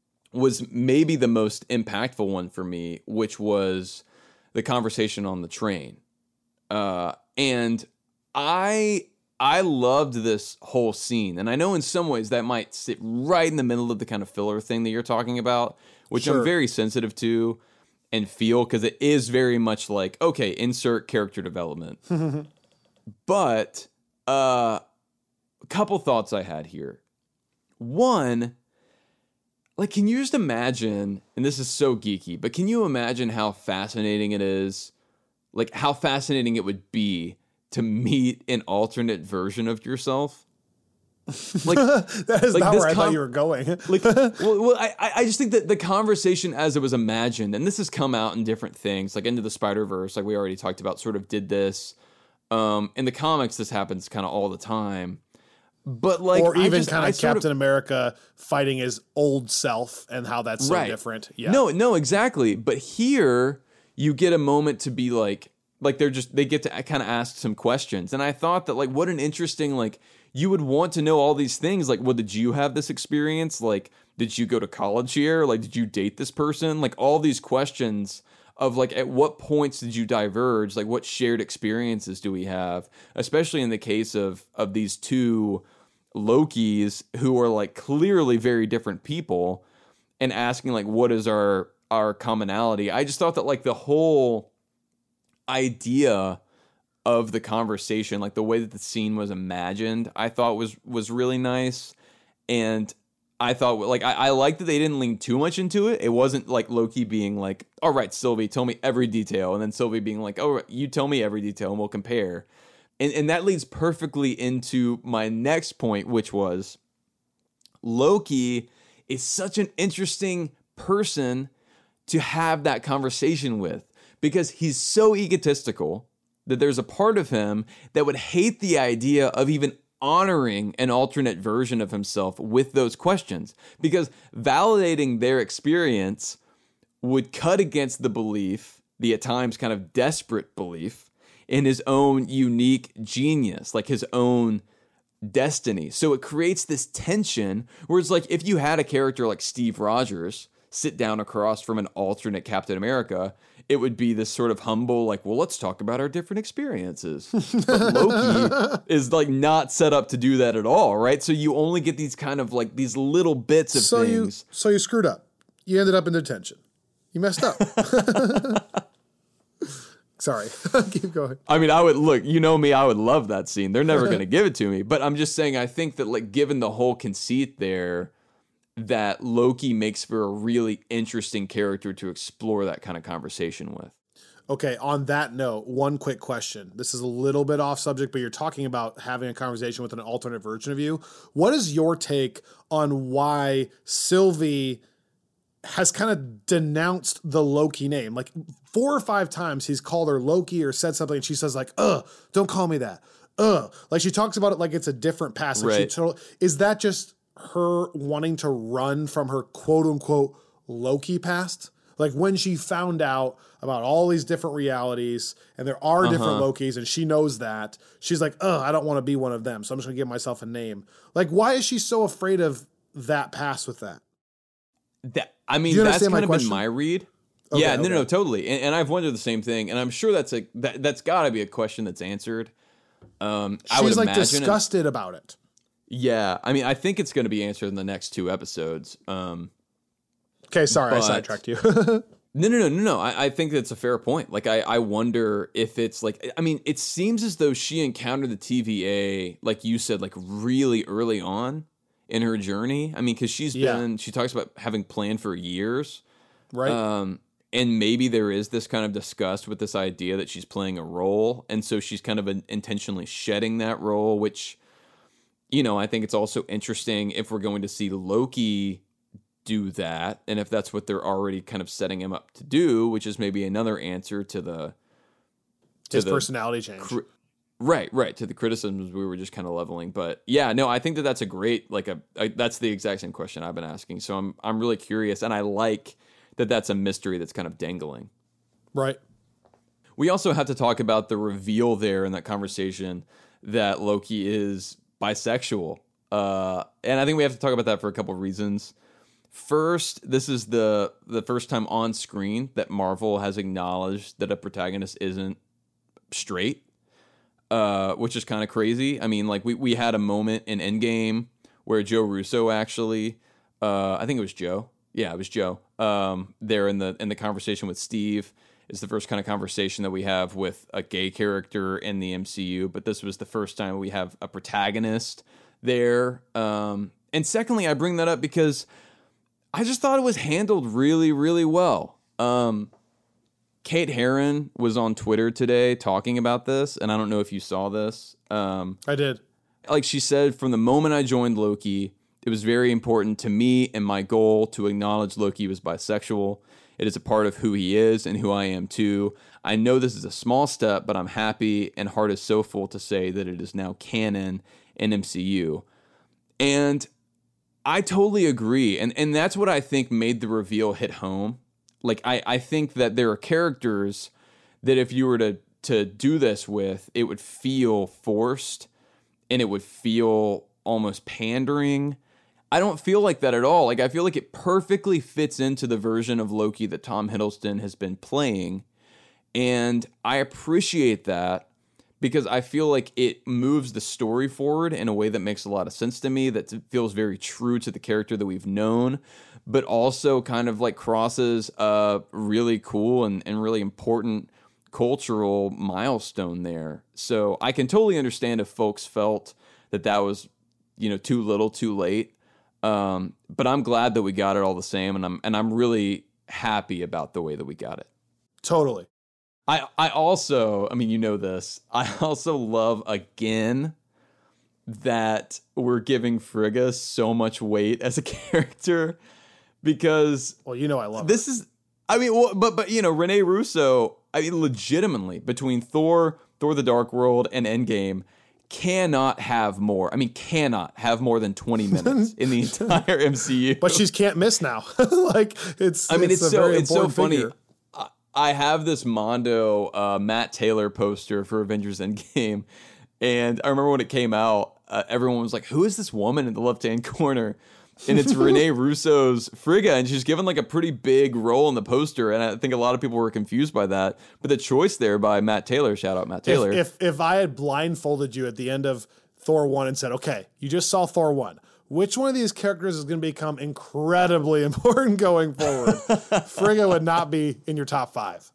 was maybe the most impactful one for me, which was the conversation on the train. Uh, and I I loved this whole scene. And I know in some ways that might sit right in the middle of the kind of filler thing that you're talking about, which Sure. I'm very sensitive to and feel, because it is very much like, okay, insert character development. But uh, a couple thoughts I had here. One, like, can you just imagine, and this is so geeky, but can you imagine how fascinating it is, like how fascinating it would be to meet an alternate version of yourself? Like, that is like not this where I com- thought you were going. like, well, well I, I just think that the conversation as it was imagined, and this has come out in different things, like Into the Spider-Verse, like we already talked about, sort of did this. Um, in the comics, this happens kind of all the time. But like, or I even just- kind I of sort Captain America fighting his old self and how that's so Right. different. Yeah. No, no, exactly. But here you get a moment to be like, like they're just, they get to kind of ask some questions. And I thought that like, what an interesting, like, you would want to know all these things. Like, well, did you have this experience? Like, did you go to college here? Like, did you date this person? Like all these questions of like, at what points did you diverge? Like what shared experiences do we have? Especially in the case of, of these two Lokis who are like clearly very different people, and asking like, what is our, our commonality? I just thought that like the whole idea of the conversation, like the way that the scene was imagined, I thought was, was really nice. And I thought, like, I, I like that they didn't lean too much into it. It wasn't like Loki being like, all right, Sylvie, tell me every detail. And then Sylvie being like, oh, you tell me every detail and we'll compare. And, and that leads perfectly into my next point, which was Loki is such an interesting person to have that conversation with, because he's so egotistical that there's a part of him that would hate the idea of even honoring an alternate version of himself with those questions, because validating their experience would cut against the belief, the at times kind of desperate belief, in his own unique genius, like his own destiny. So it creates this tension where it's like, if you had a character like Steve Rogers sit down across from an alternate Captain America, it would be this sort of humble, like, well, let's talk about our different experiences. But Loki is like not set up to do that at all, right? So you only get these kind of like these little bits of So you things. so you screwed up. You ended up in detention. You messed up. Sorry. Keep going. I mean, I would look, you know me, I would love that scene. They're never going to give it to me. But I'm just saying, I think that like given the whole conceit there, that Loki makes for a really interesting character to explore that kind of conversation with. Okay, on that note, one quick question. This is a little bit off subject, but you're talking about having a conversation with an alternate version of you. What is your take on why Sylvie has kind of denounced the Loki name? Like four or five times he's called her Loki or said something and she says like, ugh, don't call me that. Ugh. Like she talks about it like it's a different past. Like right. she total- is that just her wanting to run from her quote unquote Loki past? Like when she found out about all these different realities and there are uh-huh. different Lokis and she knows that, she's like, oh, I don't want to be one of them. So I'm just gonna give myself a name. Like, why is she so afraid of that past with that? That I mean, that's kind of been my read. Okay, yeah, no, okay. no, no, totally. And, and I've wondered the same thing. And I'm sure that's a, that, that's gotta be a question that's answered. Um, she's I would like imagine disgusted it, about it. Yeah. I mean, I think it's going to be answered in the next two episodes. Um, Okay, sorry, but, I sidetracked you. no, no, no, no, no. I, I think that's a fair point. Like, I, I wonder if it's like, I mean, it seems as though she encountered the T V A, like you said, like really early on in her journey. I mean, because she's yeah. been, she talks about having planned for years. Right. Um, and maybe there is this kind of disgust with this idea that she's playing a role. And so she's kind of an, intentionally shedding that role, which, you know, I think it's also interesting if we're going to see Loki do that, and if that's what they're already kind of setting him up to do, which is maybe another answer to the to his the, personality change, cri- right, right, to the criticisms we were just kind of leveling. But yeah, no, I think that that's a great like a, a that's the exact same question I've been asking. So I'm I'm really curious, and I like that that's a mystery that's kind of dangling. Right. We also have to talk about the reveal there in that conversation that Loki is bisexual, uh, and I think we have to talk about that for a couple of reasons. First, this is the the first time on screen that Marvel has acknowledged that a protagonist isn't straight, uh, which is kind of crazy. I mean, like we, we had a moment in Endgame where Joe Russo actually, uh, I think it was Joe, yeah, it was Joe. Um, there in the in the conversation with Steve is the first kind of conversation that we have with a gay character in the M C U. But this was the first time we have a protagonist there. Um, and secondly, I bring that up because I just thought it was handled really, really well. Um, Kate Herron was on Twitter today talking about this, and I don't know if you saw this. Um, I did. Like she said, from the moment I joined Loki, it was very important to me and my goal to acknowledge Loki was bisexual. It is a part of who he is and who I am too. I know this is a small step, but I'm happy and heart is so full to say that it is now canon in M C U. And I totally agree. And and that's what I think made the reveal hit home. Like, I, I think that there are characters that if you were to, to do this with, it would feel forced and it would feel almost pandering. I don't feel like that at all. Like, I feel like it perfectly fits into the version of Loki that Tom Hiddleston has been playing. And I appreciate that because I feel like it moves the story forward in a way that makes a lot of sense to me, that feels very true to the character that we've known, but also kind of like crosses a really cool and, and really important cultural milestone there. So I can totally understand if folks felt that that was, you know, too little, too late. Um, but I'm glad that we got it all the same, and I'm and I'm really happy about the way that we got it. Totally. I, I also, I mean, you know this, I also love, again, that we're giving Frigga so much weight as a character because... Well, you know I love this her. is, I mean, well, but, but you know, Rene Russo, I mean, legitimately, between Thor, Thor the Dark World, and Endgame, cannot have more, I mean, cannot have more than twenty minutes in the entire M C U. But she's can't miss now. Like, it's I mean, it's, it's so, it's so funny. Figure. I have this Mondo uh, Matt Taylor poster for Avengers Endgame, and I remember when it came out, uh, everyone was like, who is this woman in the left-hand corner? And it's Rene Russo's Frigga, and she's given like a pretty big role in the poster, and I think a lot of people were confused by that. But the choice there by Matt Taylor, shout out Matt Taylor. If, if, if I had blindfolded you at the end of Thor one and said, okay, you just saw Thor one, which one of these characters is going to become incredibly important going forward? Frigga would not be in your top five.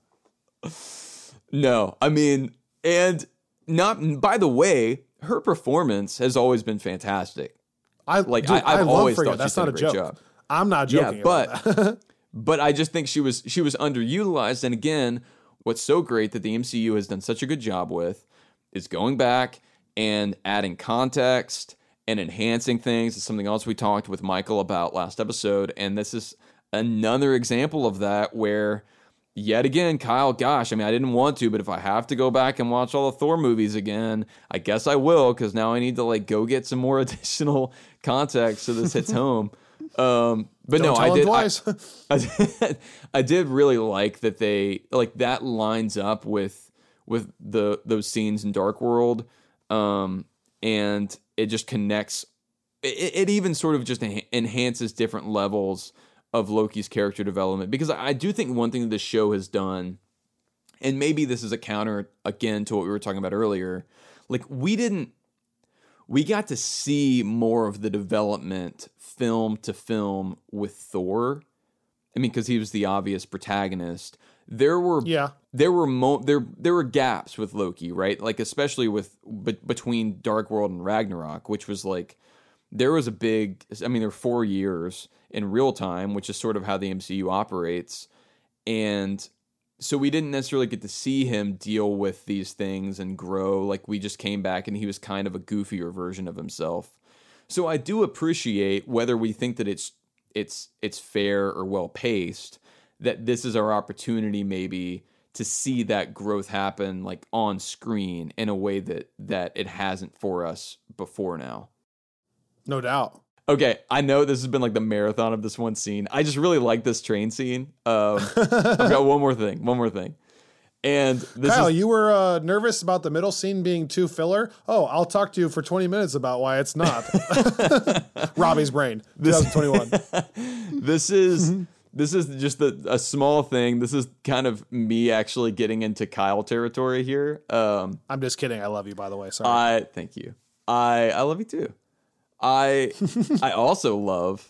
No, I mean, and not, by the way, her performance has always been fantastic. I like, dude, I, I've I love always Frigga. thought That's she's done not a a great joke. job. I'm not joking. Yeah, but, about that. but I just think she was, she was underutilized. And again, what's so great that the M C U has done such a good job with is going back and adding context and enhancing things. It's something else we talked with Michael about last episode. And this is another example of that where, yet again, Kyle, gosh, I mean, I didn't want to, but if I have to go back and watch all the Thor movies again, I guess I will, because now I need to like go get some more additional context so this hits home. Um, but Don't no, tell I did, twice. I, I did. I did really like that they like that lines up with with the those scenes in Dark World, um, and it just connects. It, it even sort of just en- enhances different levels of Loki's character development, because I, I do think one thing that the show has done, and maybe this is a counter again to what we were talking about earlier, like we didn't. We got to see more of the development film to film with Thor. I mean, because he was the obvious protagonist. There were Yeah. there were mo- there there were gaps with Loki, right? Like especially with be- between Dark World and Ragnarok, which was like there was a big. I mean, there were four years in real time, which is sort of how the M C U operates, and so we didn't necessarily get to see him deal with these things and grow. Like we just came back and he was kind of a goofier version of himself. So I do appreciate, whether we think that it's it's it's fair or well paced, that this is our opportunity maybe to see that growth happen like on screen in a way that that it hasn't for us before now. No doubt. Okay, I know this has been like the marathon of this one scene. I just really like this train scene. Um, I've got one more thing, one more thing. And this Kyle, is, you were uh, nervous about the middle scene being too filler. Oh, I'll talk to you for twenty minutes about why it's not. Robbie's brain, twenty twenty-one. this is this is just a, a small thing. This is kind of me actually getting into Kyle territory here. Um, I'm just kidding. I love you, by the way. Sorry. I thank you. I I love you too. I I also love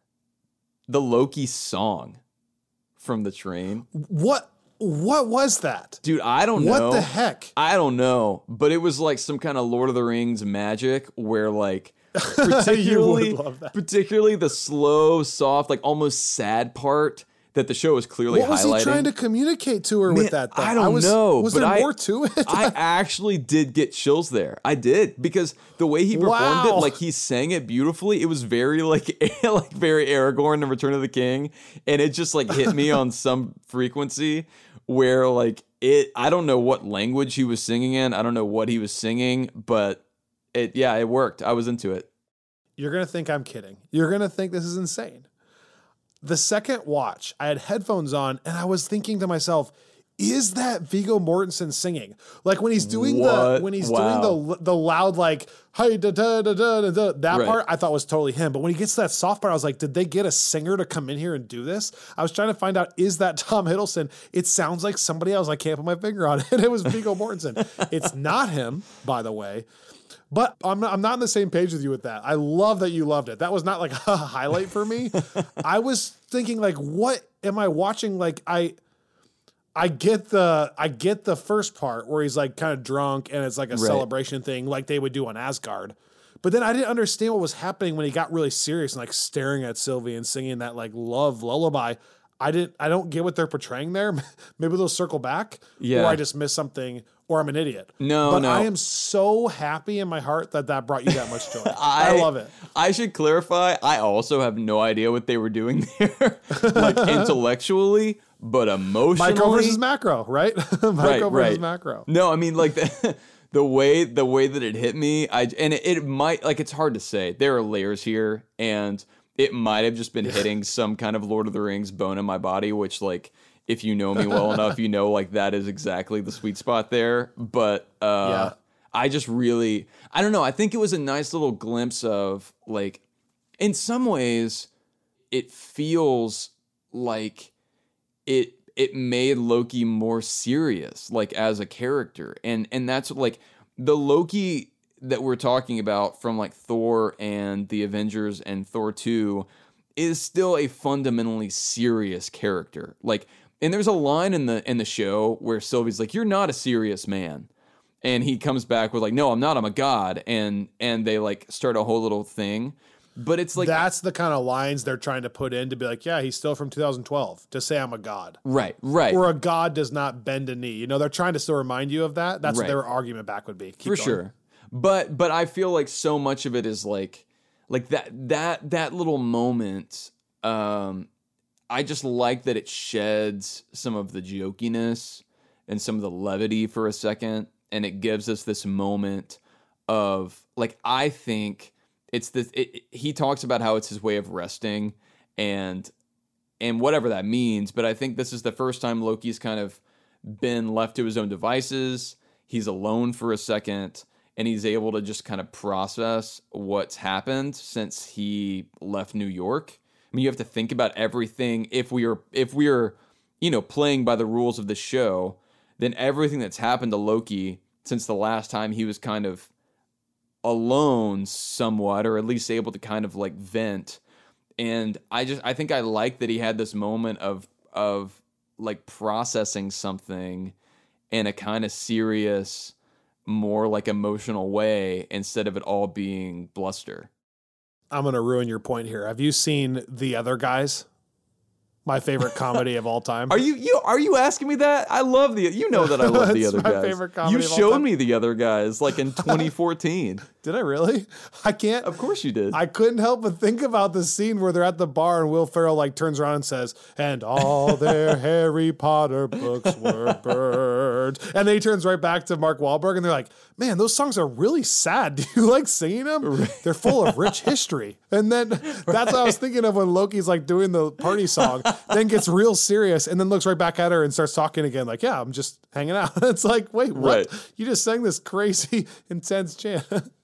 the Loki song from the train. what? What was that? Dude, I don't What know. the heck? I don't know. But it was like some kind of Lord of the Rings magic where like particularly love that. particularly the slow, soft, like almost sad part that the show is clearly What was highlighting. he trying to communicate to her Man, with that? Though? I don't was, know. Was but there I, more to it? I actually did get chills there. I did, because the way he performed Wow. it, like he sang it beautifully. It was very like like very Aragorn in Return of the King, and it just like hit me on some frequency where like it. I don't know what language he was singing in. I don't know what he was singing, but it yeah, it worked. I was into it. You're going to think I'm kidding. You're going to think this is insane. The second watch, I had headphones on and I was thinking to myself, is that Viggo Mortensen singing? Like when he's doing What? the when he's Wow. doing the the loud like hey da da da da da, da that Right. part I thought was totally him. But when he gets to that soft part, I was like, did they get a singer to come in here and do this? I was trying to find out, is that Tom Hiddleston? It sounds like somebody else. I can't put my finger on it. And it was Viggo Mortensen. It's not him, by the way. But I'm not, I'm not on the same page with you with that. I love that you loved it. That was not like a highlight for me. I was thinking like, what am I watching? Like I, I get the, I get the first part where he's like kind of drunk and it's like a Right. celebration thing like they would do on Asgard. But then I didn't understand what was happening when he got really serious and like staring at Sylvie and singing that like love lullaby. I didn't, I don't get what they're portraying there. Maybe they'll circle back, Yeah. or I just missed something, or I'm an idiot. No, but no. I am so happy in my heart that that brought you that much joy. I, love it. I should clarify, I also have no idea what they were doing there, like intellectually, but emotionally. Micro versus macro, right? Micro right, versus right. macro. No, I mean like the, the way the way that it hit me, I and it, it might like it's hard to say. There are layers here, and it might have just been hitting some kind of Lord of the Rings bone in my body, which like if you know me well enough, you know like that is exactly the sweet spot there. But uh, Yeah. I just really, I don't know. I think it was a nice little glimpse of like, in some ways, it feels like it it made Loki more serious, like as a character, and and that's like the Loki that we're talking about from like Thor and the Avengers and Thor two is still a fundamentally serious character. Like, and there's a line in the in the show where Sylvie's like, "You're not a serious man." And he comes back with like, "No, I'm not. I'm a god." And and they like start a whole little thing. But it's like that's the kind of lines they're trying to put in to be like, yeah, he's still from two thousand twelve, to say I'm a god. Right, right. Or a god does not bend a knee. You know, they're trying to still remind you of that. That's right. what their argument back would be. Keep For going. sure. But but I feel like so much of it is like like that that that little moment. Um, I just like that it sheds some of the jokiness and some of the levity for a second, and it gives us this moment of like I think. It's this. It, it, he talks about how it's his way of resting, and and whatever that means. But I think this is the first time Loki's kind of been left to his own devices. He's alone for a second, and he's able to just kind of process what's happened since he left New York. I mean, you have to think about everything. If we are if we are, you know, playing by the rules of the show, then everything that's happened to Loki since the last time he was kind of alone somewhat, or at least able to kind of like vent. And I just I think I like that he had this moment of of like processing something in a kind of serious, more like emotional way instead of it all being bluster. I'm going to ruin your point here. Have you seen The Other Guys? My favorite comedy of all time. Are you you are you asking me that? I love the you know that I love The Other my Guys. Favorite comedy You of all showed time. me The Other Guys like in twenty fourteen. Did I really? I can't. Of course you did. I couldn't help but think about the scene where they're at the bar and Will Ferrell like turns around and says, "And all their Harry Potter books were burned." And then he turns right back to Mark Wahlberg and they're like, "Man, those songs are really sad. Do you like singing them? They're full of rich history." And then that's what I was thinking of when Loki's like doing the party song, then gets real serious and then looks right back at her and starts talking again like, "Yeah, I'm just hanging out." It's like, wait, what? Right. You just sang this crazy, intense chant.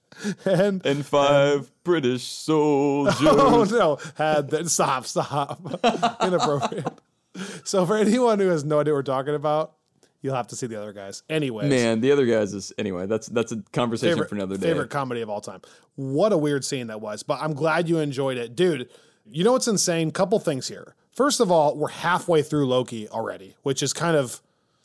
and and five and, British soldiers. Oh no! Had that? Stop! Stop! Inappropriate. So for anyone who has no idea what we're talking about, you'll have to see The Other Guys. Anyways, man, The Other Guys is anyway. That's that's a conversation favorite, for another day. Favorite comedy of all time. What a weird scene that was, but I'm glad you enjoyed it, dude. You know what's insane? Couple things here. First of all, we're halfway through Loki already, which is kind of.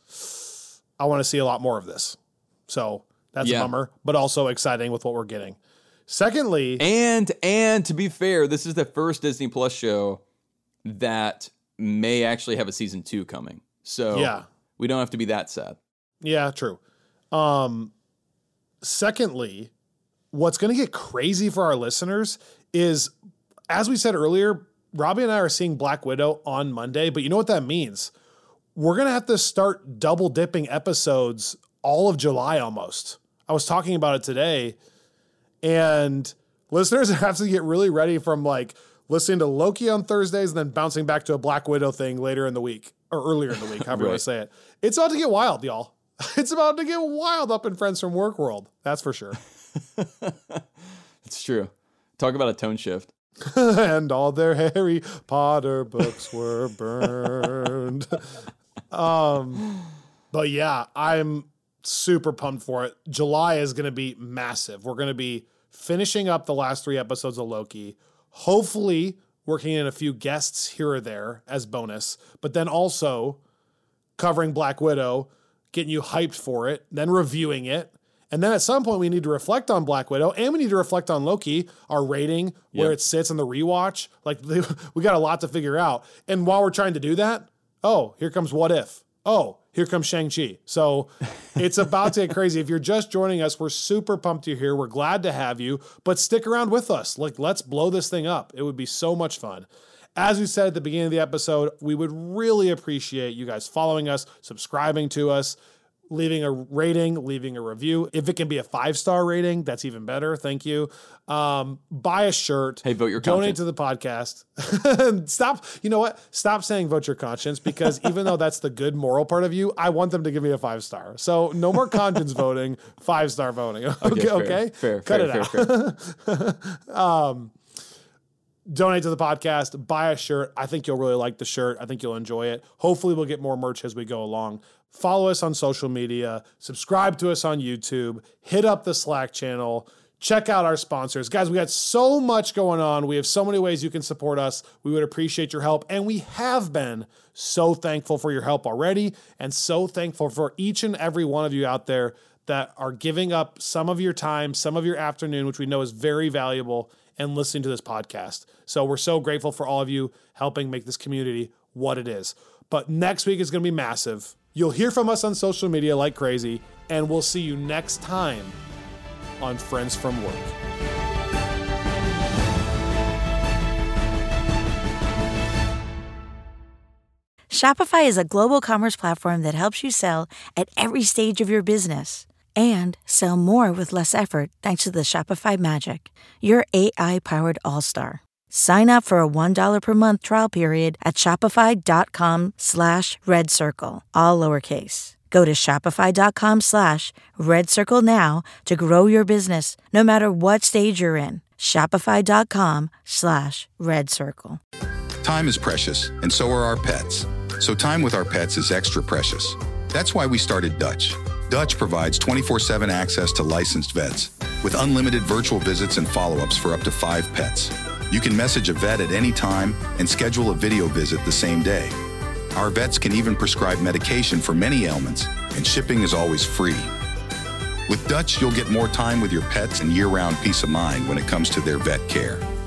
I want to see a lot more of this. So. That's yeah. a bummer, but also exciting with what we're getting. Secondly, and and to be fair, this is the first Disney Plus show that may actually have a season two coming. So yeah. we don't have to be that sad. Yeah, true. Um, secondly, what's going to get crazy for our listeners is, as we said earlier, Robbie and I are seeing Black Widow on Monday, but you know what that means? We're going to have to start double dipping episodes all of July almost. I was talking about it today, and listeners have to get really ready from like listening to Loki on Thursdays and then bouncing back to a Black Widow thing later in the week or earlier in the week, however right. you want to say it. It's about to get wild, y'all. It's about to get wild up in Friends from Work world. That's for sure. It's true. Talk about a tone shift. And all their Harry Potter books were burned. um, but yeah, I'm super pumped for it. July is going to be massive. We're going to be finishing up the last three episodes of Loki, hopefully working in a few guests here or there as bonus, but then also covering Black Widow, getting you hyped for it, then reviewing it. And then at some point we need to reflect on Black Widow and we need to reflect on Loki, our rating, where yep. it sits in the rewatch. Like we got a lot to figure out. And while we're trying to do that, oh, here comes What If. Oh, here comes Shang-Chi. So it's about to get crazy. If you're just joining us, we're super pumped you're here. We're glad to have you, but stick around with us. Like, let's blow this thing up. It would be so much fun. As we said at the beginning of the episode, we would really appreciate you guys following us, subscribing to us, leaving a rating, leaving a review. If it can be a five-star rating, that's even better. Thank you. Um, buy a shirt. Hey, vote your donate conscience. To the podcast. Stop. You know what? Stop saying vote your conscience, because even though that's the good moral part of you, I want them to give me a five-star. So no more conscience voting, five-star voting. Okay. Okay. Fair, okay? Fair, Cut fair, it fair, out. fair. um, donate to the podcast, buy a shirt. I think you'll really like the shirt. I think you'll enjoy it. Hopefully we'll get more merch as we go along. Follow us on social media, subscribe to us on YouTube, hit up the Slack channel, check out our sponsors. Guys, we got so much going on. We have so many ways you can support us. We would appreciate your help, and we have been so thankful for your help already, and so thankful for each and every one of you out there that are giving up some of your time, some of your afternoon, which we know is very valuable, and listening to this podcast. So we're so grateful for all of you helping make this community what it is. But next week is going to be massive. You'll hear from us on social media like crazy, and we'll see you next time on Friends from Work. Shopify is a global commerce platform that helps you sell at every stage of your business and sell more with less effort thanks to the Shopify Magic, your A I-powered all-star. Sign up for a one dollar per month trial period at shopify.com slash red circle, all lowercase. Go to shopify.com slash red circle now to grow your business no matter what stage you're in. Shopify.com slash red circle. Time is precious, and so are our pets. So time with our pets is extra precious. That's why we started Dutch. Dutch provides twenty-four seven access to licensed vets with unlimited virtual visits and follow-ups for up to five pets. You can message a vet at any time and schedule a video visit the same day. Our vets can even prescribe medication for many ailments, and shipping is always free. With Dutch, you'll get more time with your pets and year-round peace of mind when it comes to their vet care.